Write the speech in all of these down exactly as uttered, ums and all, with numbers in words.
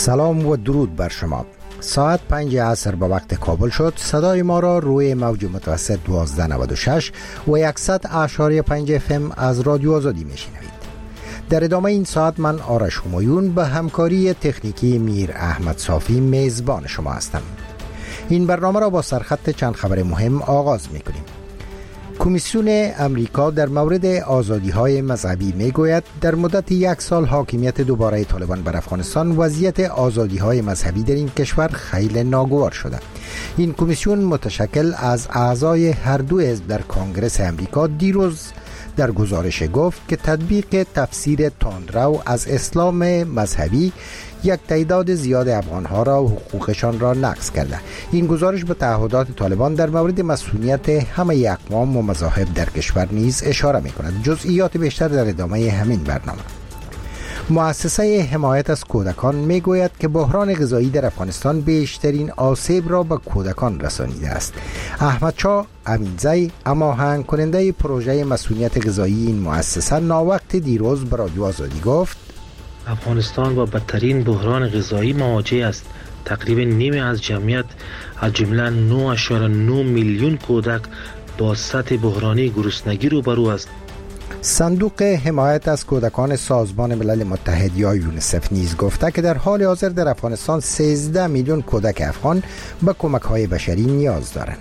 سلام و درود بر شما. ساعت پنج عصر به وقت کابل شد. صدای ما را روی موج متوسط دوازده نود و شش و صد اعشاری پنج اف ام از رادیو آزادی میشنوید. در ادامه این ساعت من آرش همایون به همکاری تکنیکی میر احمد صافی میزبان شما هستم. این برنامه را با سرخط چند خبر مهم آغاز میکنیم. کمیسیون امریکا در مورد آزادی‌های مذهبی میگوید در مدت یک سال حاکمیت دوباره طالبان بر افغانستان وضعیت آزادی‌های مذهبی در این کشور خیلی ناگوار شده. این کمیسیون متشکل از اعضای هر دو حزب در کنگره امریکا دیروز در گزارش گفت که تطبیق تفسیر تندرو از اسلام مذهبی یک تعداد زیاد افغانها را و حقوقشان را نقض کرده. این گزارش به تعهدات طالبان در مورد مسئولیت همه اقوام و مذاهب در کشور نیز اشاره می کند. جزئیات بیشتر در ادامه همین برنامه. مؤسسه حمایت از کودکان می گوید که بحران غذایی در افغانستان بیشترین آسیب را به کودکان رسانیده است. احمد شاه امینزی هماهنگ کننده پروژه مسئولیت غذایی این مؤسسه ناوقت دیروز به رادیو آزادی گفت افغانستان با بدترین بحران غذایی مواجه است. تقریبا نیمی از جمعیت از جمله نه اشاره نه میلیون کودک با سطح بحرانی گرسنگی روبرو است. صندوق حمایت از کودکان سازمان ملل متحد یا یونیسف نیز گفته که در حال حاضر در افغانستان سیزده میلیون کودک افغان به کمک‌های بشری نیاز دارند.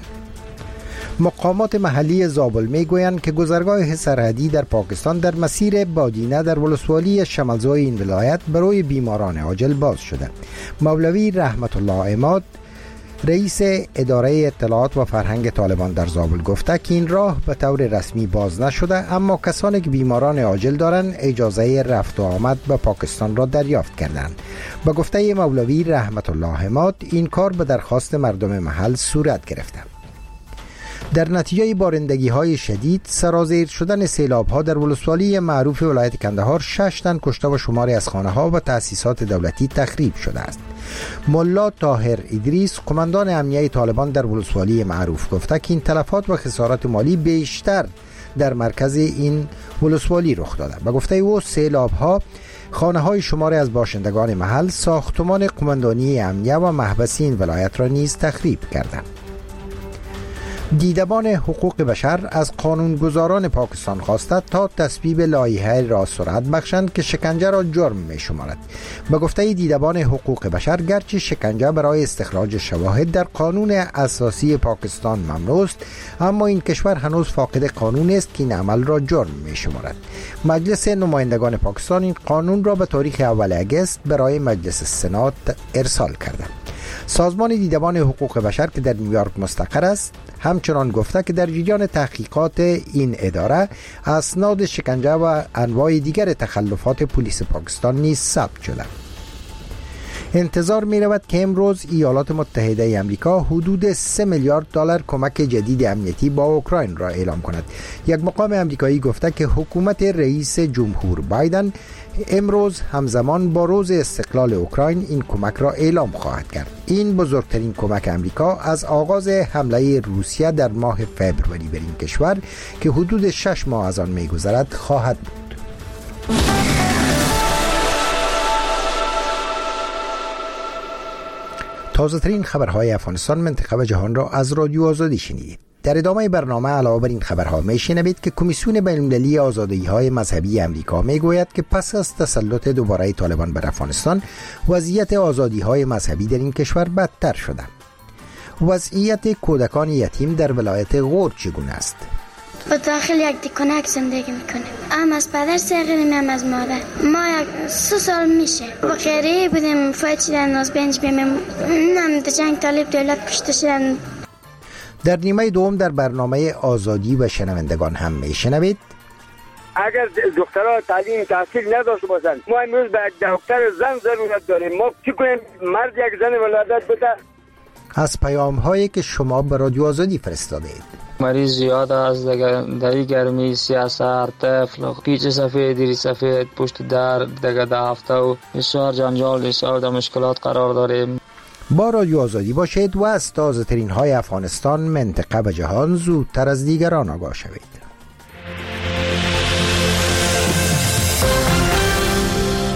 مقامات محلی زابل میگویند که گذرگاه سرحدی در پاکستان در مسیر بادینه در ولسوالی شمالزای این ولایت برای بیماران عاجل باز شده. مولوی رحمت الله عماد رئیس اداره اطلاعات و فرهنگ طالبان در زابل گفته که این راه به طور رسمی باز نشده، اما کسانی که بیماران عاجل دارند اجازه رفت و آمد به پاکستان را دریافت کردند. به گفته مولوی رحمت الله عماد این کار به درخواست مردم محل صورت گرفته. در نتیجه بارندگی های شدید سرازیر شدن سیلاب ها در ولسوالی معروف ولایت کندهار شش تن کشته و شماری از خانه ها و تأسیسات دولتی تخریب شده است. ملا طاهر ادریس قماندان امنیه طالبان در ولسوالی معروف گفته که این تلفات و خسارات مالی بیشتر در مرکز این ولسوالی رخ داده. به گفته او سیلاب ها خانه های شماری از باشندگان محل، ساختمان قماندانی امنیه و محبس این ولایت را نیز تخریب کردند. دیدبان حقوق بشر از قانونگذاران پاکستان خواسته تا تصویب لایحه را سرعت بخشند که شکنجه را جرم می شمارد. به گفته دیدبان حقوق بشر گرچه شکنجه برای استخراج شواهد در قانون اساسی پاکستان ممنوع است، اما این کشور هنوز فاقد قانون است که این عمل را جرم می شمارد. مجلس نمایندگان پاکستان این قانون را به تاریخ اول اگست برای مجلس سنا ارسال کرده. سازمان دیدبان حقوق بشر که در نیویورک مستقر است همچنان گفته که در جریان تحقیقات این اداره اسناد شکنجه و انواع دیگر تخلفات پلیس پاکستان نیز ثبت شده. انتظار می رود که امروز ایالات متحده آمریکا حدود سه میلیارد دلار کمک جدید امنیتی با اوکراین را اعلام کند. یک مقام آمریکایی گفته که حکومت رئیس جمهور بایدن امروز همزمان با روز استقلال اوکراین این کمک را اعلام خواهد کرد. این بزرگترین کمک آمریکا از آغاز حمله روسیه در ماه فوریه بر این کشور که حدود شش ماه از آن می‌گذرد خواهد بود. تازه ترین خبرهای افغانستان، منطقه و جهان را از رادیو آزادی شنیدید. در ادامه برنامه علاوه بر این خبرها میشنوید که کمیسیون بین‌المللی آزادی‌های مذهبی امریکا میگوید که پس از تسلط دوباره طالبان بر افغانستان وضعیت آزادی‌های مذهبی در این کشور بدتر شده. وضعیت کودکان یتیم در ولایت غور چگونه است؟ و داخل یک دکانک زندگی میکنیم. هم از پدر سرگیریم هم از مادر. ما یک سه سال میشه با خیریه بودیم، فایت شدن از بینج بیم نم در جنگ طالب دولت کشته شدن. در نیمه دوم در برنامه آزادی و شنوندگان هم میشنوید اگر دخترها تعلیم تحصیل نداشته باشند ما امروز به دکتر زن ضرورت داریم. ما چی کنیم؟ مرد یک زن ولادت بده. از پیام هایی که شما به رادیو آزادی فرستاده اید. مریض زیاد است در گرمی، سیاست، طفل، پیچ سفید، دیری سفید، پشت در دیگه ده هفته و بسیار جنجال، بسیار در مشکلات قرار داریم. با رادیو آزادی باشید و از تازه ترین های افغانستان، منطقه و جهان زودتر از دیگران آگاه شوید. تا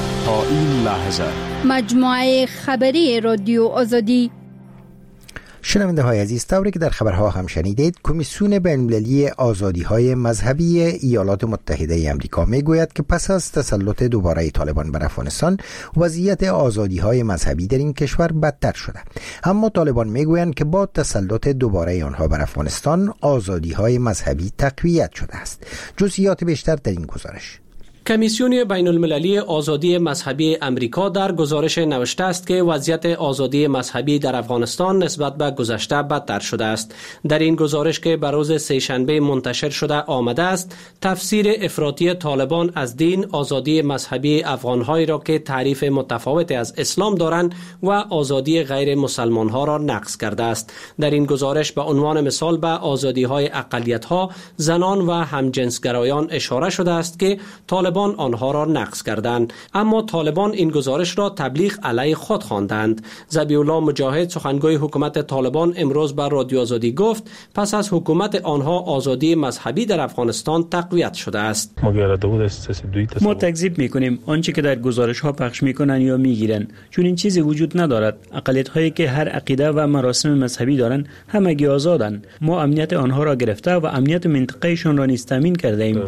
این لحظه. مجموعه خبری رادیو آزادی. شنونده های عزیز، طوری که در خبرها هم شنیدید، کمیسیون بین‌المللی آزادی‌های مذهبی ایالات متحده آمریکا میگوید که پس از تسلط دوباره طالبان بر افغانستان، وضعیت آزادی‌های مذهبی در این کشور بدتر شده. اما طالبان میگویند که با تسلط دوباره آنها بر افغانستان، آزادی‌های مذهبی تقویت شده است. جزئیات بیشتر در این گزارش. کمیسیون بین المللی آزادی مذهبی امریکا در گزارش نوشته است که وضعیت آزادی مذهبی در افغانستان نسبت به گذشته بدتر شده است. در این گزارش که به روز سه‌شنبه منتشر شده آمده است، تفسیر افراطی طالبان از دین، آزادی مذهبی افغان‌هایی را که تعریف متفاوت از اسلام دارند و آزادی غیر مسلمان‌ها را نقض کرده است. در این گزارش به عنوان مثال به آزادی‌های اقلیت‌ها، زنان و همجنسگرایان اشاره شده است که طالبان آنها را نقض کردند، اما طالبان این گزارش را تبلیغ علیه خود خواندند. ذبیح‌الله مجاهد، سخنگوی حکومت طالبان، امروز بر رادیو آزادی گفت پس از حکومت آنها آزادی مذهبی در افغانستان تقویت شده است. ما تکذیب میکنیم آنچه که در گزارش ها پخش میکنند یا میگیرند، چون این چیزی وجود ندارد. اقلیت هایی که هر عقیده و مراسم مذهبی دارند همگی آزادند. ما امنیت آنها را گرفته و امنیت منطقه‌شان را نیز تامین کرده ایم.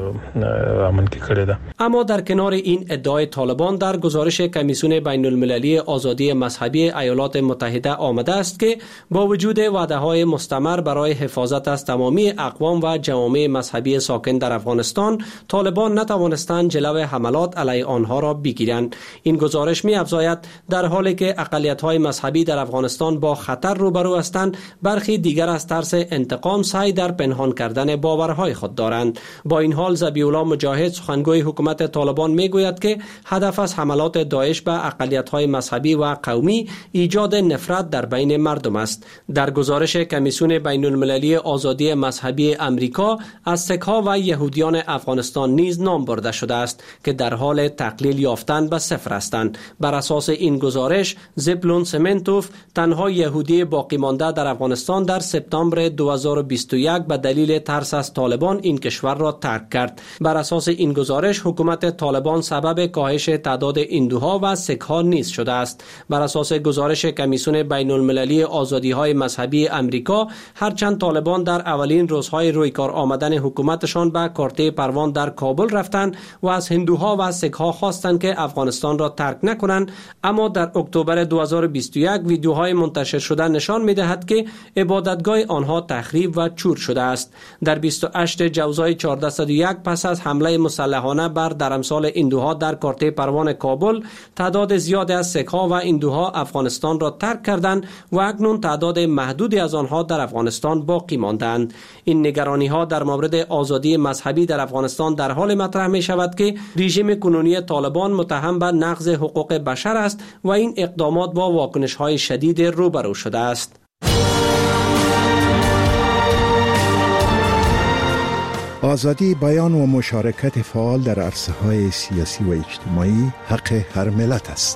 اما در کنار این ادعای طالبان، در گزارش کمیسیون بین المللی آزادی مذهبی ایالات متحده آمده است که با وجود وعده‌های مستمر برای حفاظت از تمامی اقوام و جوامع مذهبی ساکن در افغانستان، طالبان نتوانستند جلو حملات علیه آنها را بگیرند. این گزارش می‌افزاید در حالی که اقلیت‌های مذهبی در افغانستان با خطر روبرو هستند، برخی دیگر از ترس انتقام سعی در پنهان کردن باورهای خود دارند. با این حال ذبیح‌الله مجاهد، سخنگوی حکومت طالبان میگوید که هدف از حملات داعش به اقلیت‌های مذهبی و قومی ایجاد نفرت در بین مردم است. در گزارش کمیسیون بین المللی آزادی مذهبی امریکا از سک‌ها و یهودیان افغانستان نیز نام برده شده است که در حال تقلیل یافتن به صفر هستند. بر اساس این گزارش، زبلون سمنتوف، تنها یهودی باقی مانده در افغانستان، در سپتامبر دو هزار و بیست و یک به دلیل ترس از طالبان این کشور را ترک کرد. بر اساس این گزارش، حکومت طالبان سبب کاهش تعداد هندوها و سک‌ها نیز شده است. بر اساس گزارش کمیسیون بین المللی آزادی‌های مذهبی امریکا، هرچند طالبان در اولین روزهای رویکار آمدن حکومتشان به کارته پروان در کابل رفتند و از هندوها و سک‌ها خواستند که افغانستان را ترک نکنند، اما در اکتبر دو هزار و بیست و یک ویدیوهای منتشر شده نشان می‌دهد که عبادتگاه آنها تخریب و چور شده است. در بیست و هشتم جوزای چهارده صد و یک پس از حمله مسلحانه بر در امثال هندوها در کارته پروان کابل، تعداد زیادی از سک‌ها و هندوها افغانستان را ترک کردند و اکنون تعداد محدودی از آنها در افغانستان باقی ماندند. این نگرانی‌ها در مورد آزادی مذهبی در افغانستان در حال مطرح می شود که رژیم کنونی طالبان متهم به نقض حقوق بشر است و این اقدامات با واکنش‌های شدید روبرو شده است. آزادی بیان و مشارکت فعال در عرصه‌های سیاسی و اجتماعی حق هر ملت است.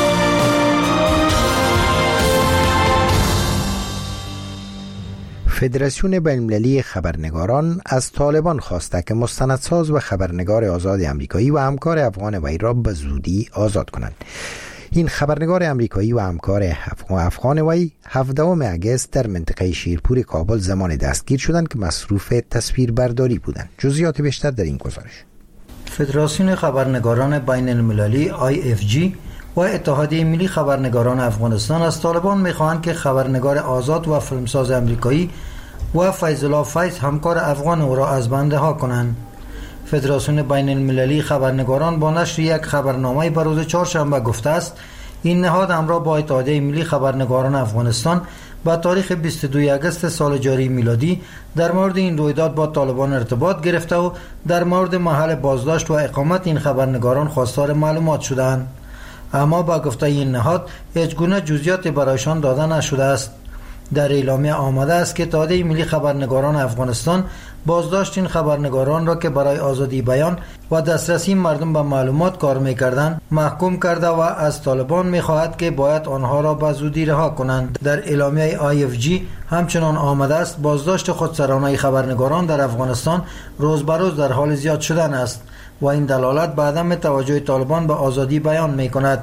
فدراسیون بین‌المللی خبرنگاران از طالبان خواسته که مستندساز و خبرنگار آزاد آمریکایی و همکار افغان وی را به زودی آزاد کنند. این خبرنگار آمریکایی و همکار افغان وی هفدهم اگست در منطقه شیرپور کابل زمان دستگیر شدند که مصروف تصویربرداری بودند. جزئیات بیشتر در این گزارش. فدراسیون خبرنگاران بین المللی آی اف جی و اتحادیه ملی خبرنگاران افغانستان از طالبان می‌خواهند که خبرنگار آزاد و فیلمساز آمریکایی و فیض الله فیض همکار افغان او را از بند رها کنند. فدراسیون بین المللی خبرنگاران با نشر یک خبرنامه به روز چهارشنبه گفته است این نهاد همراه با اتحادیه ملی خبرنگاران افغانستان با تاریخ بیست و دوم اگست سال جاری میلادی در مورد این رویداد با طالبان ارتباط گرفته و در مورد محل بازداشت و اقامت این خبرنگاران خواستار معلومات شدند، اما با گفته این نهاد هیچ گونه جزئیات برایشان داده نشده است. در اعلامیه آمده است که اتحادیه ملی خبرنگاران افغانستان بازداشت این خبرنگاران را که برای آزادی بیان و دسترسی مردم به معلومات کار می‌کردند محکوم کرده و از طالبان می‌خواهد که باید آنها را به زودی رها کنند. در اعلامیه آی اف جی همچنان آمده است بازداشت خودسرانه خبرنگاران در افغانستان روز به روز در حال زیاد شدن است و این دلالت به عدم توجه طالبان به آزادی بیان می‌کند.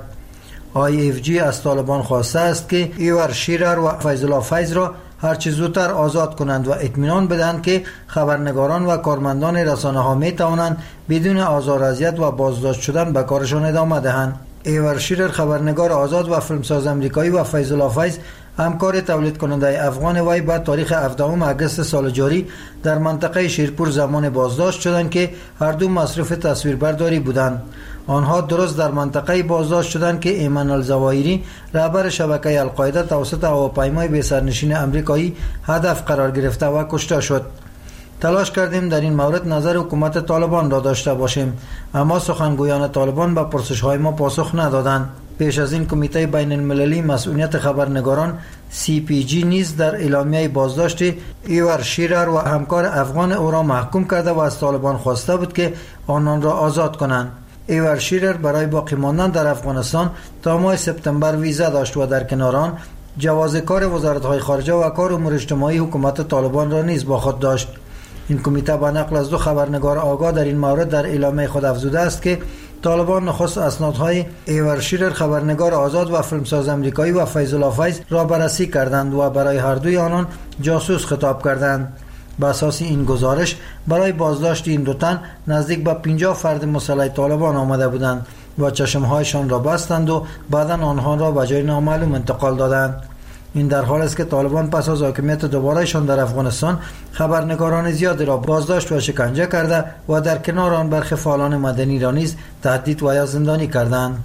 آی اف جی از طالبان خواسته است که ایور شیرر و فیض الله فیض را هرچه زودتر آزاد کنند و اطمینان بدهند که خبرنگاران و کارمندان رسانه‌ها می توانند بدون آزار و اذیت و بازداشت شدن به کارشان ادامه دهند. ایور شیرر خبرنگار آزاد و فیلمساز امریکایی و فیض الله فیض همکار تولید کننده افغان وی به تاریخ هفدهم اگست سال جاری در منطقه شیرپور زمان بازداشت شدند که هر دو مصروف تصویربرداری بودند. آنها درست در منطقه بازداشت شدند که ایمن الزواهری رهبر شبکه القاعده توسط هواپیمای بی سرنشین امریکایی هدف قرار گرفته و کشته شد. تلاش کردیم در این مورد نظر حکومت طالبان را داشته باشیم، اما سخنگویان طالبان به پرسش‌های ما پاسخ ندادند. پیش از این کمیته بین المللی مسئولیت خبرنگاران سی پی جی نیز در اعلامیه بازداشت ایور شیرر و همکار افغان او را محکوم کرده و از طالبان خواسته بود که آنان را آزاد کنند. ایور شیرر برای باقی ماندن در افغانستان تا ماه سپتامبر ویزا داشت و در کنار آن جواز کار وزارت‌های خارجه و کار امور اجتماعی حکومت طالبان را نیز با خود داشت. این کمیته با نقل از دو خبرنگار آگاه در این مورد در اعلامیه خود افزوده است که طالبان نخست اسنادهای ایور شیرر خبرنگار آزاد و فیلمساز امریکایی و فیض الله فیض را بررسی کردند و برای هر دوی آنان جاسوس خطاب کردند. بر اساس این گزارش برای بازداشت این دو تن نزدیک به پنجاه فرد مسلح طالبان آمده بودند و چشمهایشان را بستند و بعدا آنها را به جای نامعلوم انتقال دادند. این در حال است که طالبان پس از حاکمیت دوبارهشان در افغانستان خبرنگاران زیادی را بازداشت و شکنجه کرده و در کنار آن برخی فعالان مدنی را نیز تهدید و یا زندانی کردند.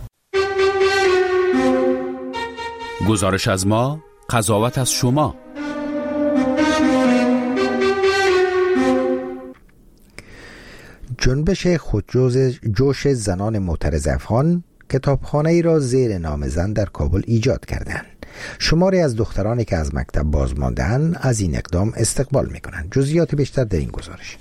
گزارش از ما، قضاوت از شما. جنبش خودجوش زنان معترض افغان کتابخانه ای را زیر نام زن در کابل ایجاد کردند. شماری از دخترانی که از مکتب باز مانده‌اند از این اقدام استقبال می‌کنند. جزئیات بیشتر در این گزارش.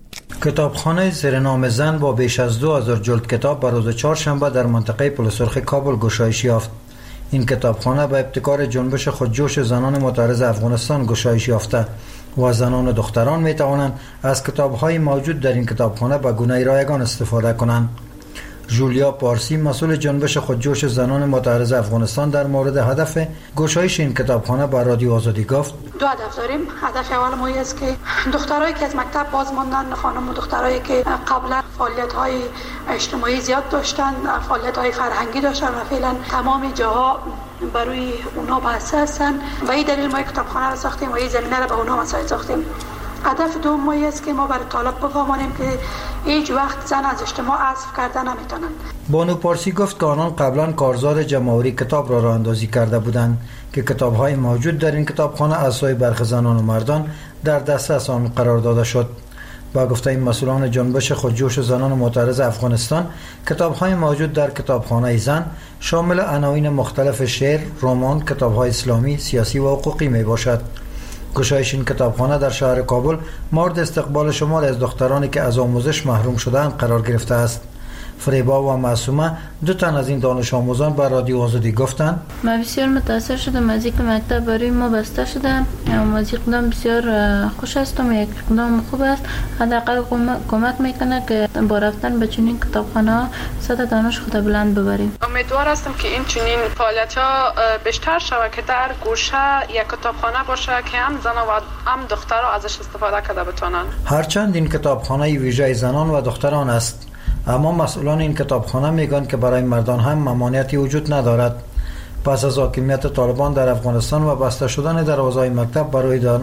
کتابخانه زیر نام زن با بیش از دو هزار جلد کتاب بر روز چهارشنبه در منطقه پل سرخ کابل گشایش یافت. این کتابخانه به ابتکار جنبش خودجوش زنان معترض افغانستان گشایش یافته و زنان و دختران می توانند از کتاب‌های موجود در این کتابخانه به گونه رایگان استفاده کنند. جولیا پارسی مسئول جنبش خودجوش زنان معترض افغانستان در مورد هدف گشایش این کتابخانه به رادیو آزادی گفت: دو هدف داریم. هدف اول ما است که دخترایی که از مکتب باز ماندن، خانم و دخترایی که قبلا فعالیت‌های اجتماعی زیاد داشتن، فعالیت‌های فرهنگی داشتن و فعلا تمام جاها برای اونا بحث هستن و این دلیل ما کتابخانه را ساختیم و این زمینه را به اونا مساعد ساختیم. هدف دوم ما است که ما برای طالب بفهمانیم که هیچ وقت زن از اجتماع حذف کرده نمیتونن. بانو پارسی گفت که آنان قبلا کارزار جمع‌آوری کتاب را راه اندازی کرده بودند که کتاب‌های موجود در این کتابخانه از سوی برخی زنان و مردان در دسترس آن قرار داده شد. با گفته این مسئولان جنبش خودجوش زنان معترض افغانستان، کتاب‌های موجود در کتابخانه زن شامل عناوین مختلف شعر، رمان، کتاب‌های اسلامی، سیاسی و حقوقی میباشد. گشایش این کتابخانه در شهر کابل مورد استقبال شمار از دخترانی که از آموزش محروم شدند قرار گرفته است. فریبا و معصومه دو تن از این دانش آموزان بر رادیو آزادی گفتند: من بسیار متاثر شدم از اینکه مکتب برای ما بسته شده و از اقدام بسیار خوش هستم. یک اقدام خوب است، حداقل کمک میکنه که با رفتن به چنین کتابخانه سطح دانش خود بلند ببریم. امیدوار هستم که این چنین فعالیت‌ها بیشتر شود که در گوشه یک کتابخانه باشه که هم زن و هم دخترها ازش استفاده کرده بتونن. هرچند این کتابخانه ویژه زنان و دختران است، اما مسئولان این کتابخانه میگن که برای مردان هم ممانعتی وجود ندارد. پس از حاکمیت طالبان در افغانستان و بسته شدن دروازه‌های مکتب برای دان...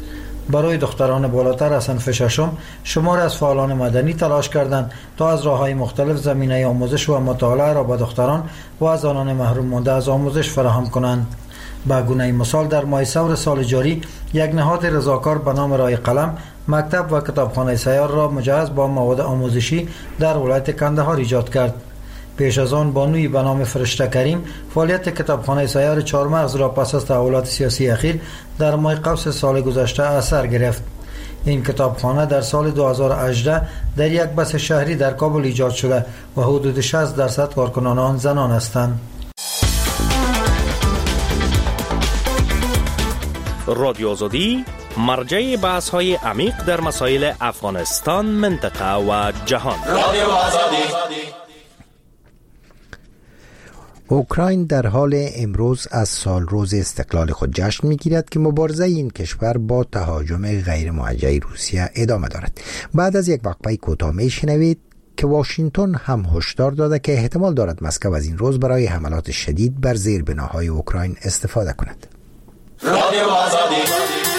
برای دختران بالاتر از صنف ششم، شمار از فعالان مدنی تلاش کردند تا از راه‌های مختلف زمینه آموزش و مطالعه را به دختران و زنان محروم مانده از آموزش فراهم کنند. به گونه مثال در ماه ثور سال جاری یک نهاد رضاکار به نام رای قلم مکتب و کتابخانه سیار را مجهز با مواد آموزشی در ولایت کندهار ایجاد کرد. پیش از آن بانوی به نام فرشته کریم فعالیت کتابخانه سیار چهارمغز را پس از تحولات سیاسی اخیر در ماه قوس سال گذشته از سر گرفت. این کتابخانه در سال دو هزار و هجده در یک بس شهری در کابل ایجاد شده و حدود شصت درصد کارکنان آن زنان هستند. رادیو آزادی مرجع بحث های عمیق در مسائل افغانستان، منطقه و جهان. رادیو آزادی. اوکراین در حال امروز از سال روز استقلال خود جشن می‌گیرد که مبارزه این کشور با تهاجم غیر موجه روسیه ادامه دارد. بعد از یک وقفه کوتاه میشنوید که واشنگتن هم هشدار داده که احتمال دارد مسکو از این روز برای حملات شدید بر زیربناهای اوکراین استفاده کند. رادیو آزادی.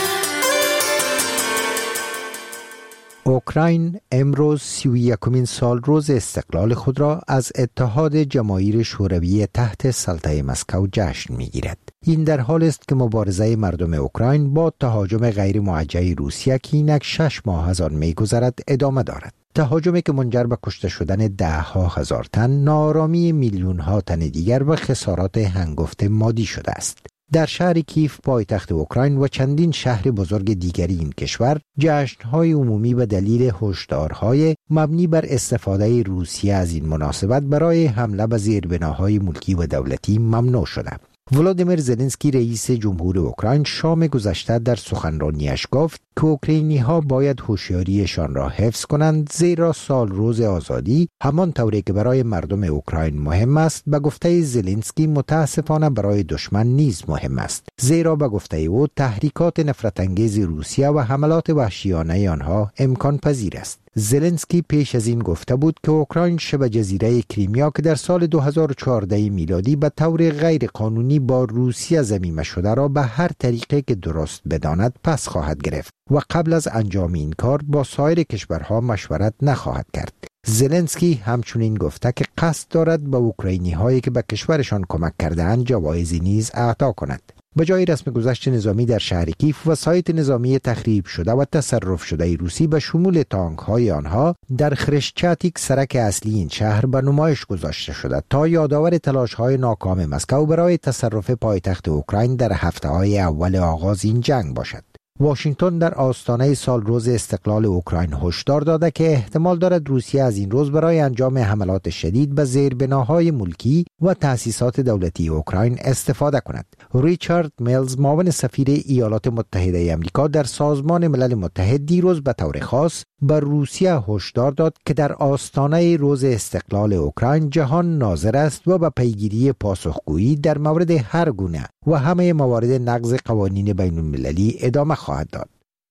اوکراین امروز سی و یکمین سال روز استقلال خود را از اتحاد جماهیر شوروی تحت سلطه مسکو جشن می‌گیرد. این در حال است که مبارزه مردم اوکراین با تهاجم غیر موجه روسیه که اینک شش ماه از آن می‌گذرد ادامه دارد. تهاجمی که منجر به کشته شدن ده ها هزار تن، ناآرامی میلیون ها تن دیگر و خسارات هنگفت مادی شده است. در شهر کیف پایتخت اوکراین و چندین شهر بزرگ دیگری این کشور جشن‌های عمومی به دلیل هشدارهای مبنی بر استفاده روسیه از این مناسبت برای حمله به زیربناهای ملکی و دولتی ممنوع شده. ولادیمیر زلنسکی رئیس جمهور اوکراین شام گذشته در سخنرانیش گفت که اوکراینی‌ها باید هوشیاریشان را حفظ کنند، زیرا سال روز آزادی همان طوری که برای مردم اوکراین مهم است به گفته زلنسکی متاسفانه برای دشمن نیز مهم است، زیرا به گفته او تحریکات نفرت انگیز روسیه و حملات وحشیانه آنها امکان پذیر است. زلنسکی پیش از این گفته بود که اوکراین شبه جزیره کریمیا که در سال دو هزار و چهارده میلادی به طور غیر قانونی با روسیه ضمیمه شده را به هر طریقی که درست بداند پس خواهد گرفت و قبل از انجام این کار با سایر کشورها مشورت نخواهد کرد. زلنسکی همچنین گفته که قصد دارد به اوکراینی هایی که به کشورشان کمک کرده‌اند جوایزی نیز اعطا کند. به جای رسم گذشت نظامی در شهر کیف، وسایط نظامی تخریب شده و تصرف شده روسی به شمول تانک های آنها در خرشچاتیک سرک اصلی این شهر به نمایش گذاشته شده تا یادآور تلاش های ناکام مسکو برای تصرف پایتخت اوکراین در هفته های اول آغاز این جنگ باشد. واشنگتن در آستانه سال روز استقلال اوکراین هشدار داده که احتمال دارد روسیه از این روز برای انجام حملات شدید به زیربناهای ملکی و تأسیسات دولتی اوکراین استفاده کند. ریچارد میلز، معاون سفیر ایالات متحده آمریکا در سازمان ملل متحد، دیروز به طور خاص به روسیه هشدار داد که در آستانه روز استقلال اوکراین جهان ناظر است و به پیگیری پاسخگویی در مورد هر گونه و همه موارد نقض قوانین بین المللی ادامه خواهد داد.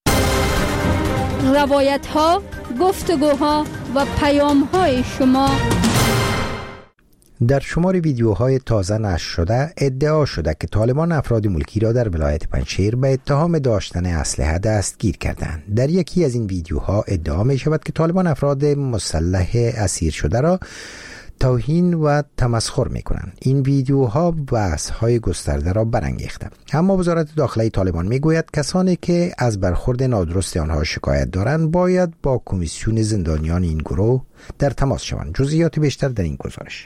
روایت ها، گفتگوها و پیام های شما. در شمار ویدیوهای تازه نشر شده ادعا شده که طالبان افراد ملکی را در ولایت پنجشیر به اتهام داشتن اسلحه دستگیر کردند. در یکی از این ویدیوها ادعا می شود که طالبان افراد مسلح اسیر شده را توهین و تمسخر می کنند. این ویدیوها بحث‌های گسترده را برانگیخته. اما وزارت داخله طالبان می گوید کسانی که از برخورد نادرست آنها شکایت دارند باید با کمیسیون زندانیان این گروه در تماس شوند. جزئیات بیشتر در این گزارش.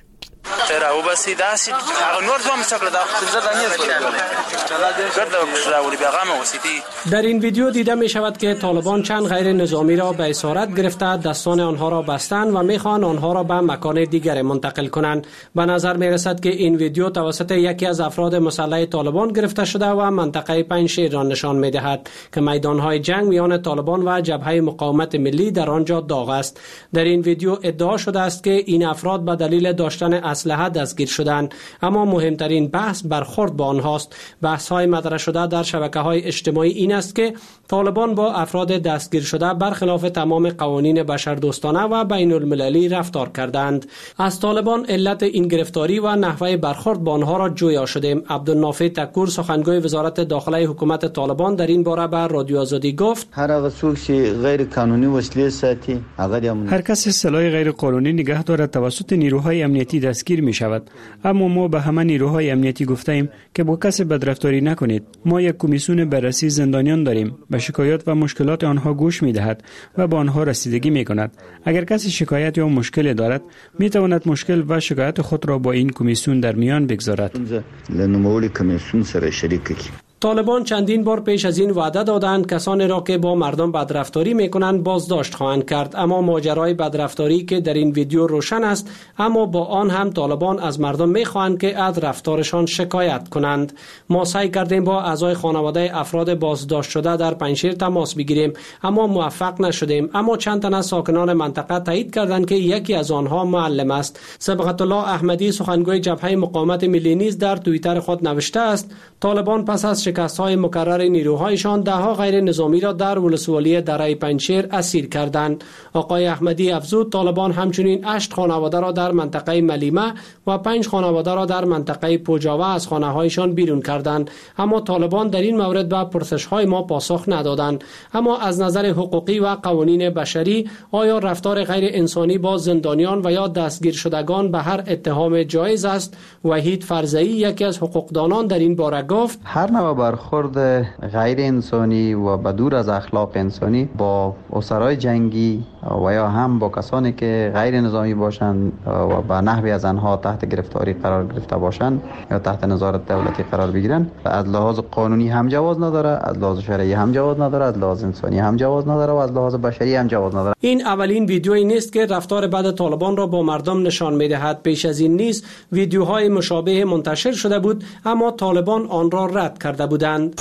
در این ویدیو دیده می شود که طالبان چند غیر نظامی را به اسارت گرفته دستان آنها را بستند و می خواهند آنها را به مکان دیگر منتقل کنند. به نظر می رسد که این ویدیو توسط یکی از افراد مسلح طالبان گرفته شده و منطقه پنجشیر را نشان می دهد که میدانهای جنگ میان طالبان و جبهه مقاومت ملی در آنجا داغ است. در این ویدیو ادعا شده است که این افراد به دلیل داشتن اسلحه دستگیر شدند، اما مهمترین بحث برخورد با آنهاست. بحث های مطرح شده در شبکه‌های اجتماعی این است که طالبان با افراد دستگیر شده برخلاف تمام قوانین بشردوستانه و بین المللی رفتار کردند. از طالبان علت این گرفتاری و نحوه برخورد با آنها را جویا شدیم. عبدالنافع تکور، سخنگوی وزارت داخله حکومت طالبان، در این باره به رادیو آزادی گفت: هر هغه څوک چې غیر قانوني وسلې ساتي هر کس سلاح غیر قانونی نگه دارد توسط نیروهای امنیتی دستگیر می شود. اما ما به همه نیروهای امنیتی گفته ایم که با کسی بدرفتاری نکنید. ما یک کمیسیون بررسی زندانیان داریم. به شکایات و مشکلات آنها گوش می دهد و با آنها رسیدگی می کند. اگر کسی شکایت یا مشکلی دارد می تواند مشکل و شکایت خود را با این کمیسیون در میان بگذارد. طالبان چندین بار پیش از این وعده دادند کسانی را که با مردم بدرفتاری میکنند بازداشت خواهند کرد، اما ماجرای بدرفتاری که در این ویدیو روشن است، اما با آن هم طالبان از مردم میخواهند که از رفتارشان شکایت کنند. ما سعی کردیم با اعضای خانواده افراد بازداشت شده در پنجشیر تماس بگیریم، اما موفق نشدیم. اما چند تن از ساکنان منطقه تایید کردند که یکی از آنها معلم است. صبغت الله احمدی سخنگوی جبهه مقاومت ملی نیز در توییتر خود نوشته است طالبان پس از شکست‌های مکرر نیروهایشان دهها غیر نظامی را در ولسوالی دره پنجشیر اسیر کردند. آقای احمدی افزود طالبان همچنین هشت خانواده را در منطقه ملیمه و پنج خانواده را در منطقه پوجاوه از خانه‌هایشان بیرون کردند، اما طالبان در این مورد به پرسش‌های ما پاسخ ندادند. اما از نظر حقوقی و قوانین بشری آیا رفتار غیر انسانی با زندانیان و یا دستگیر شدگان به هر اتهام جایز است؟ وحید فرزئی یکی از حقوقدانان در این باره گفت هر نوع برخورد غیر انسانی و بدور از اخلاق انسانی با اسرای جنگی و یا هم با کسانی که غیر نظامی باشند و به نحوی از آنها تحت گرفتاری قرار گرفته باشند یا تحت نظارت دولتی قرار بگیرند از لحاظ قانونی هم جواز نداره، از لحاظ شرعی هم جواز نداره، از لحاظ انسانی هم جواز نداره و از لحاظ بشری هم جواز نداره. این اولین ویدیویی نیست که رفتار بد طالبان را با مردم نشان می‌دهد. پیش از این نیز ویدیوهای مشابه منتشر شده بود، اما طالبان آن را رد کرده بودند.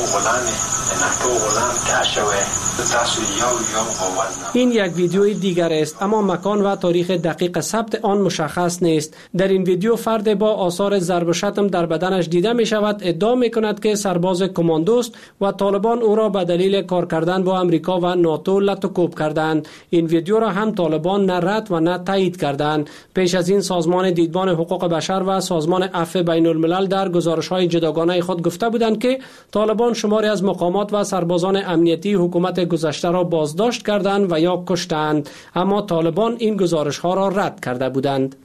این یک ویدیوی دیگر است، اما مکان و تاریخ دقیق ثبت آن مشخص نیست. در این ویدیو فرد با آثار ضرب و شتم در بدنش دیده می شود. ادعا می کند که سرباز کماندوست و طالبان او را به دلیل کار کردن با امریکا و ناتو لط و کوب کردند. این ویدیو را هم طالبان نه رد و نه تایید کردند. پیش از این سازمان دیدبان حقوق بشر و سازمان عفو بین الملل در گزارش‌های جداگانه خود گفته بودند که طالبان شماری از مقامات و سربازان امنیتی حکومت گذشته را بازداشت کردند و یا کشتند، اما طالبان این گزارش‌ها را رد کرده بودند.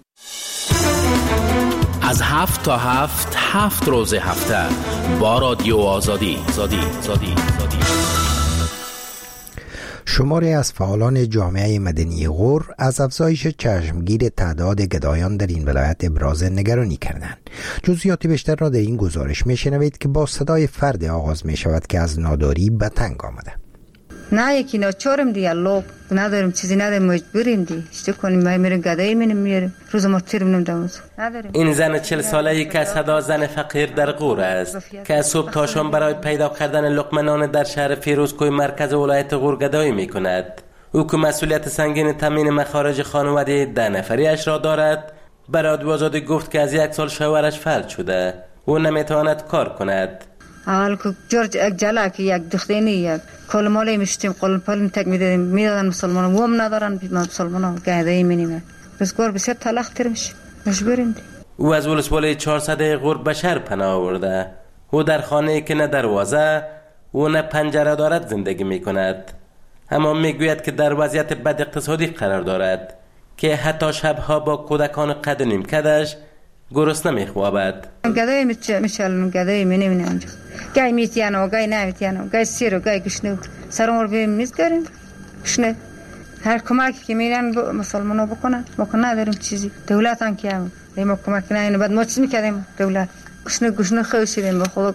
از هفت تا هفت هفت روز هفته با رادیو آزادی زادی زادی زادی. شماری از فعالان جامعه مدنی غور از افزایش چشمگیر تعداد گدایان در این ولایت ابراز نگرانی کردند. جزئیات بیشتر را در این گزارش میشنوید که با صدای فرد آغاز می شود که از ناداری به تنگ آمده. نه یکی ناچارم دی الله نداریم چیزی نداریم مجبوریم دی چه کنیم ما میریم گدایی میریم میریم روز ما تیرم نمیدونم نداریم. این زن چهل ساله ای که صدا زن فقیر در غور است که از صبح تا شام برای پیدا کردن لقمه نان در شهر فیروزکوه مرکز ولایت غور گدایی میکند. او که مسئولیت سنگین تامین مخارج خانواده ده نفریش را دارد برای رادیو آزادی گفت که از یک سال شوهرش فلج شده او نمیتواند کار کند. اول که جورج یک جلک یک دختینی یک کلمالی میشتیم قلمپل تک میدادیم میدادن مسلمان و هم ندارن مسلمان ها گهدهی مینیمه بسیار بسیار تلخ تر میشه مجبوریم دی. او از ولسوالی چهارصد غور به شهر پناه آورده. او در خانه که نه دروازه و نه پنجره دارد زندگی میکند، اما میگوید که در وضعیت بد اقتصادی قرار دارد که حتی شبها با کودکان قد نیم کدش گرسنه میخوابد. گدایی میشه میشل گدایی مینیمه آنجا گای میتیانو گای نمیتیانو گای سیرو گای گشنه سرمور بیم میز داریم گشنه هر کمکی که میرن مسلمانو بکنن ما که نداریم چیزی دولت هم که هم ما کمک نکنه بعد ما چی میکردیم دولت گشنه گشنه خوشیدیم به خدا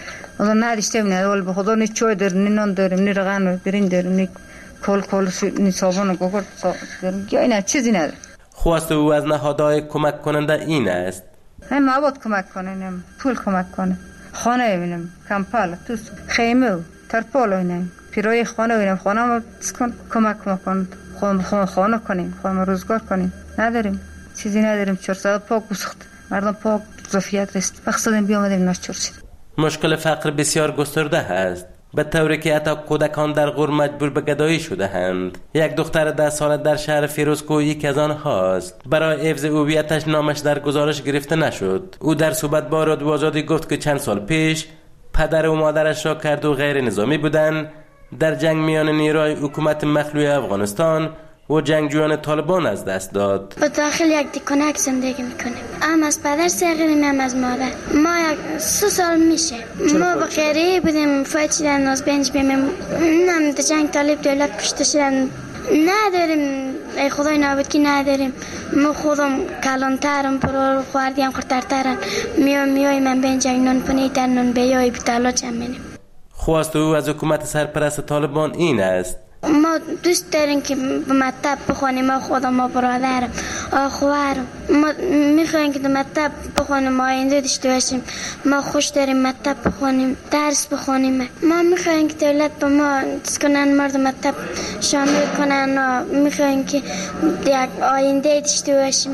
ما نداشتیم نه ولی به خدا نه چای داریم نه نان داریم نه رغن برنج داریم نه کل کل نه صابون و گوگل داریم گای نه چیزی نداریم. خواست او از نهادهای کمک کننده این است هم مواد کمک کنن پول کمک کنن خانه ببینم کمپال توس خیمه و ترپال اینم پیروی خانه ببینم خانه ما کن کمک کن خانه خانه کنیم خانه روزگار کنیم نداریم چیزی نداریم چهارصد پاک گسخت مردم پاک ظرفیت رست مقصدم بیامدیم ناچار شد. مشکل فقر بسیار گسترده است به طوری که حتی کودکان در غور مجبور به گدایی شده اند. یک دختر ده ساله در شهر فیروزکوه یکی از آنهاست. برای حفظ هویتش نامش در گزارش گرفته نشد. او در صحبت با رادیو آزادی گفت که چند سال پیش پدر و مادرش را کرد و غیر نظامی بودند در جنگ میان نیروهای حکومت مخلوع افغانستان و جنگجویان طالبان از دست داد. با داخل یک دکونک زندگی میکنیم. هم از پدر سرگیریم هم از مادر. ما یک سه سال میشه. ما با خیریه بودیم فایت شدن از بنج بیم. نم در جنگ طالب دولت کشته شدن. نداریم، ای خدای نابود که نداریم. ما خودم کلانترم پرو خوردیم خورترترن میام میای من به اینجا نون پنی در نون بیای بتالا چمنیم. خواست او از حکومت سرپرست طالبان این است: ما دوست داریم که به مکتب بخونیم، ما خودم ما برادرم آخوارم، ما میخوایم که مکتب بخونیم، ما آینده داشته باشیم، ما خوش داریم مکتب بخونیم، درس بخونیم. ما میخوایم که دولت به ما دست کنن، مردم مکتب شامل کنن و میخوایم که یک آینده داشته باشیم.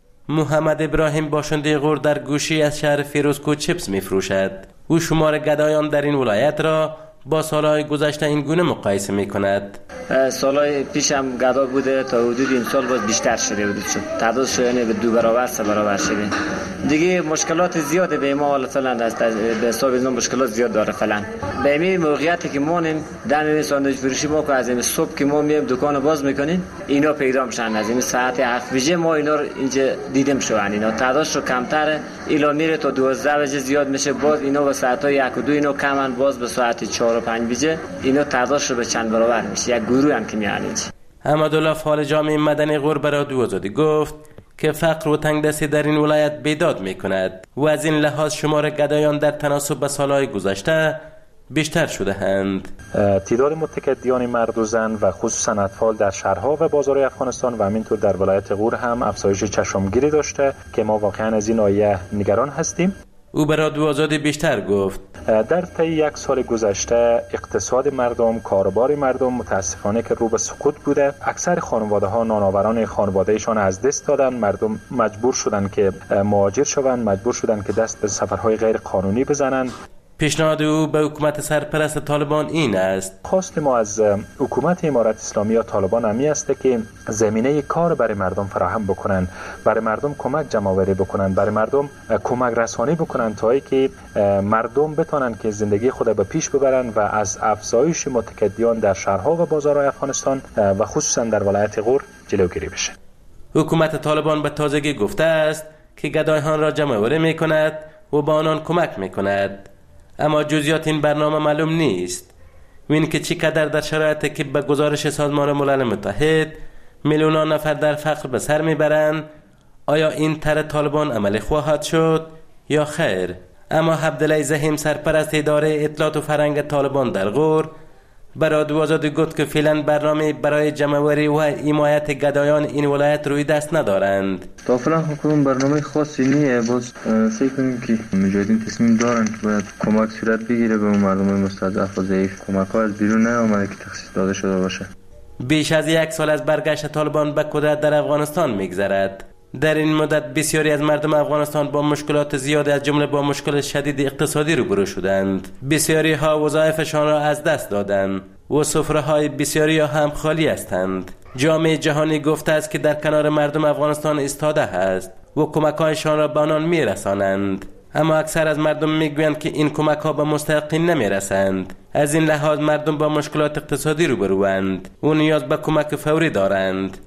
محمد ابراهیم باشنده غور در گوشی از شهر فیروزکوه چپس میفروشد. او شمار گدایان در این ولایت را با سالهای گذشته این گونه مقایسه می کند. سالهای پیش هم گدا بوده، تا حدود این سال باز بیشتر شده بود، شد تعدادش یعنی به دو برابر سه برابر شده دیگه. مشکلات زیاده به ما حالا فعلا است، به حساب اینا مشکلات زیاد داره فعلا. به این موقعیتی که ما نیم در این ساندویچ فروشی ما که از این صبح که ما میایم دکان باز میکنیم اینا پیدا میشن، از این ساعت هفت بجه ما اینا رو اینجا دیدیم شو، اینا تعدادش رو کمتره، الا میره تا دوازده بجه زیاد میشه، باز اینا به ساعت‌های یک و دو اینا کمن، باز به ساعت چهار و پنج بجه اینا تعدادش رو به چند برابر میشه، یک گروه هم که میان. احمدالله فعال جامعه مدنی غور برای رادیو آزادی گفت که فقر و تنگدستی در این ولایت بیداد میکند و از این لحاظ شمار گدایان در تناسب به سالهای گذشته بیشتر شده اند. تعداد متقاعدین مرد و زن و خصوصا اطفال در شهرها و بازارهای افغانستان و همینطور در ولایت غور هم افزایش چشمگیری داشته که ما واقعا از این آیه نگران هستیم. او برای رادیو آزادی بیشتر گفت: در طی یک سال گذشته اقتصاد مردم، کاربار مردم متاسفانه که رو به سقوط بوده. اکثر خانواده ها نانآوران خانوادهشان از دست دادن، مردم مجبور شدن که مهاجر شوند، مجبور شدن که دست به سفرهای غیر قانونی بزنند. پیشنهاد او به حکومت سرپرست طالبان این است: خواست ما از حکومت امارت اسلامی یا طالبان همی است که زمینه کار برای مردم فراهم بکنن، برای مردم کمک جمع‌آوری بکنن، برای مردم کمک رسانی بکنن تا اینکه مردم بتونن که زندگی خود به پیش ببرن و از افزایش متقاعدین در شهرها و بازارهای افغانستان و خصوصا در ولایت غور جلوگیری بشه. حکومت طالبان به تازگی گفته است که گدایان را جمع‌آوری می‌کند و به آنان کمک می‌کند، اما جزئیات این برنامه معلوم نیست. وین که چقدر در شرایطی که به گزارش سازمان ملل متحد میلیونان نفر در فقر به سر میبرند، آیا این طرح طالبان عملی خواهد شد یا خیر؟ اما عبدالله زحیم سرپرست اداره اطلاعات و فرهنگ طالبان در غور برای رادیو آزادی گفت که فعلا برنامه برای جمع‌آوری و حمایت گدایان این ولایت روی دست ندارند. تا فعلا حکومت برنامه خاصی نیست، باز فکر کنیم که مجاهدین تصمیم دارن که باید کمک صورت بگیره به مردم مستضعف و ضعیف. کمک‌ها از بیرون نیامده که تخصیص داده شده باشه. بیش از یک سال از برگشت طالبان به قدرت در افغانستان میگذرد. در این مدت بسیاری از مردم افغانستان با مشکلات زیادی از جمله با مشکل شدید اقتصادی روبرو شدند. بسیاری ها وظایفشان را از دست دادند و سفره های بسیاری هم خالی هستند. جامعه جهانی گفته است که در کنار مردم افغانستان ایستاده است و کمک‌هایشان را به آنان میرسانند، اما اکثر از مردم میگویند که این کمک‌ها به مستحقین نمیرسند. از این لحاظ مردم با مشکلات اقتصادی روبروند و نیاز به کمک فوری دارند.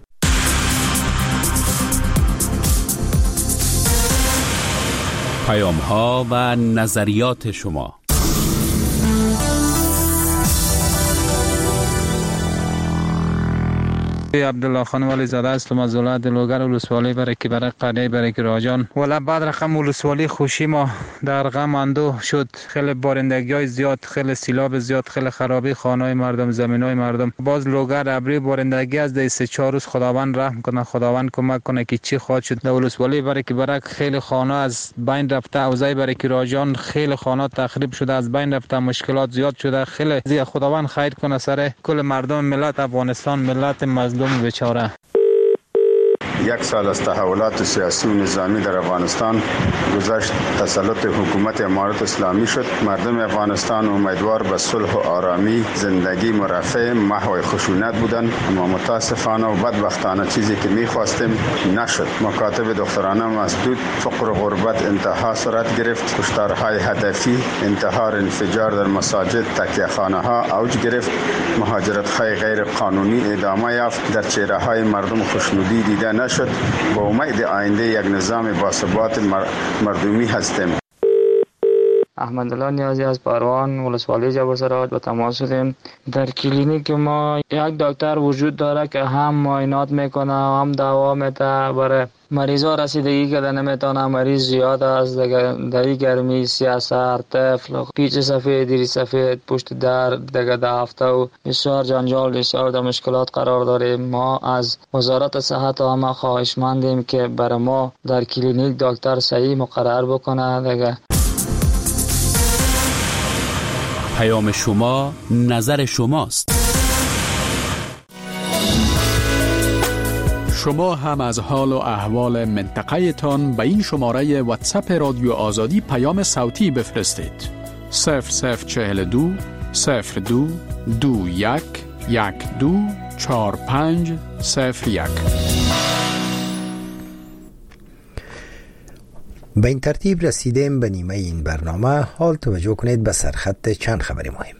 پیام‌ها و نظریات شما. عبدالله خان ولی زاده هستم از ولایت لوگر ولسوالی برکی برک قریه برکی راجان. ولی بعد رقم ولسوالی خوشی ما در غم اندوه شد. خیلی بارندگی های زیاد، خیلی سیلاب زیاد، خیلی خرابی خانه های مردم، زمین های مردم. باز لوگر ابری بارندگی از ده سه چهار روز خداوند رحم کنه، خداوند کمک کنه که چی خواهد شد. در ولسوالی برکی برک خیلی خانه از بین رفته، اوضاع برکی راجان خیلی خانه تخریب شده، از بین رفته، مشکلات زیاد شده. خیلی زیاد خداوند خیر کنه سر کل مردم ملت افغانستان، ملت مظلوم بیچاره. یک سال از تحولات سیاسی و نظامی در افغانستان گذشت. تسلط حکومت امارت اسلامی شد. مردم افغانستان امیدوار به صلح و آرامی، زندگی مرفه، محو خشونت بودند، اما متاسفانه و بدبختانه چیزی که می‌خواستیم نشد. مکاتب دخترانه مسدود، فقر و غربت انتها صورت گرفت، کشتارهای هدفی، انتحار، انفجار در مساجد، تکیه‌خانه‌ها اوج گرفت، مهاجرت‌های غیر قانونی ادامه یافت. در چهره‌های مردم خوشنودی دیده نشد. با امید آینده یک نظام باثبات مردمی هستیم. احمدالله نیازی از پروان ولسوالی جبرسرات به تماس شدیم. در کلینیک ما یک دکتر وجود داره که هم معاینات میکنه و هم دوا میده. برای مریضا رسیدگی که نمیتونه، مریض زیاد است در این گرمی، سیاسر، طفل، پیچ سفید، ری سفید، پشت در دیگه ده هفته و بسیار جنجال، بسیار در مشکلات قرار داریم. ما از وزارت صحت و همه خواهشمندیم که برای ما در کلینیک دکتر صحیح مقرر بکنه دیگه. پیام شما نظر شماست. شما هم از حال و احوال منطقه تان به این شماره واتساپ رادیو آزادی پیام صوتی بفرستید. صفر صفر چهل دو صفر دو دو یک یک دو چهار پنج صفر یک. به این ترتیب رسیدیم به نیمه این برنامه. حال توجه کنید به سرخط چند خبر مهم.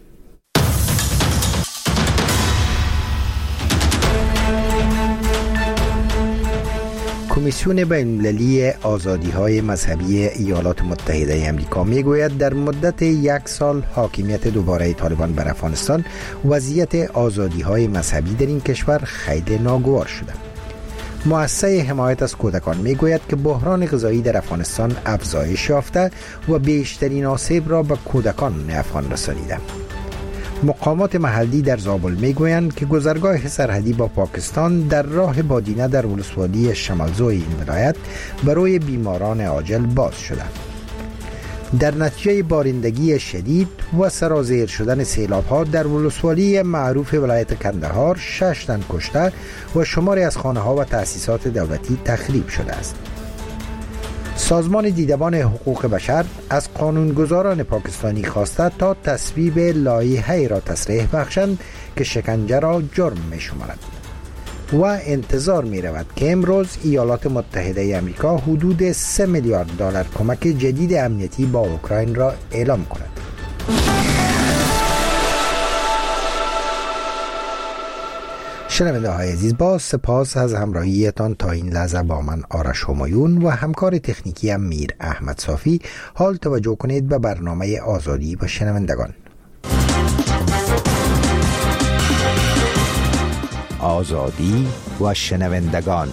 کمیسیون بین‌المللی آزادی‌های مذهبی ایالات متحده آمریکا میگوید در مدت یک سال حاکمیت دوباره طالبان بر افغانستان وضعیت آزادی‌های مذهبی در این کشور خیلی ناگوار شده. مؤسسه حمایت از کودکان میگوید که بحران غذایی در افغانستان افزایش یافته و بیشترین آسیب را به کودکان افغان رسانیده. مقامات محلی در زابل میگویند که گذرگاه سرحدی با پاکستان در راه بادینه در ولسوالی شمالزوی این ولایت برای بیماران عاجل باز شده. در نتیجه بارندگی شدید و سرازیر شدن سیلاب‌ها در ولسوالی معروف ولایت کندهار شش تن کشته و شماری از خانه‌ها و تأسیسات دولتی تخریب شده است. سازمان دیدبان حقوق بشر از قانونگذاران پاکستانی خواسته تا تصویب لایحه‌ای را تصریح بخشند که شکنجه را جرم می‌شمارد و انتظار می‌رود که امروز ایالات متحده آمریکا حدود سه میلیارد دلار کمک جدید امنیتی با اوکراین را اعلام کند. شنونده های عزیز، با سپاس از همراهیتان تا این لحظه با من آرش همایون و همکار تکنیکی هم میر احمد صافی. حال توجه کنید به برنامه آزادی و شنوندگان. آزادی و شنوندگان.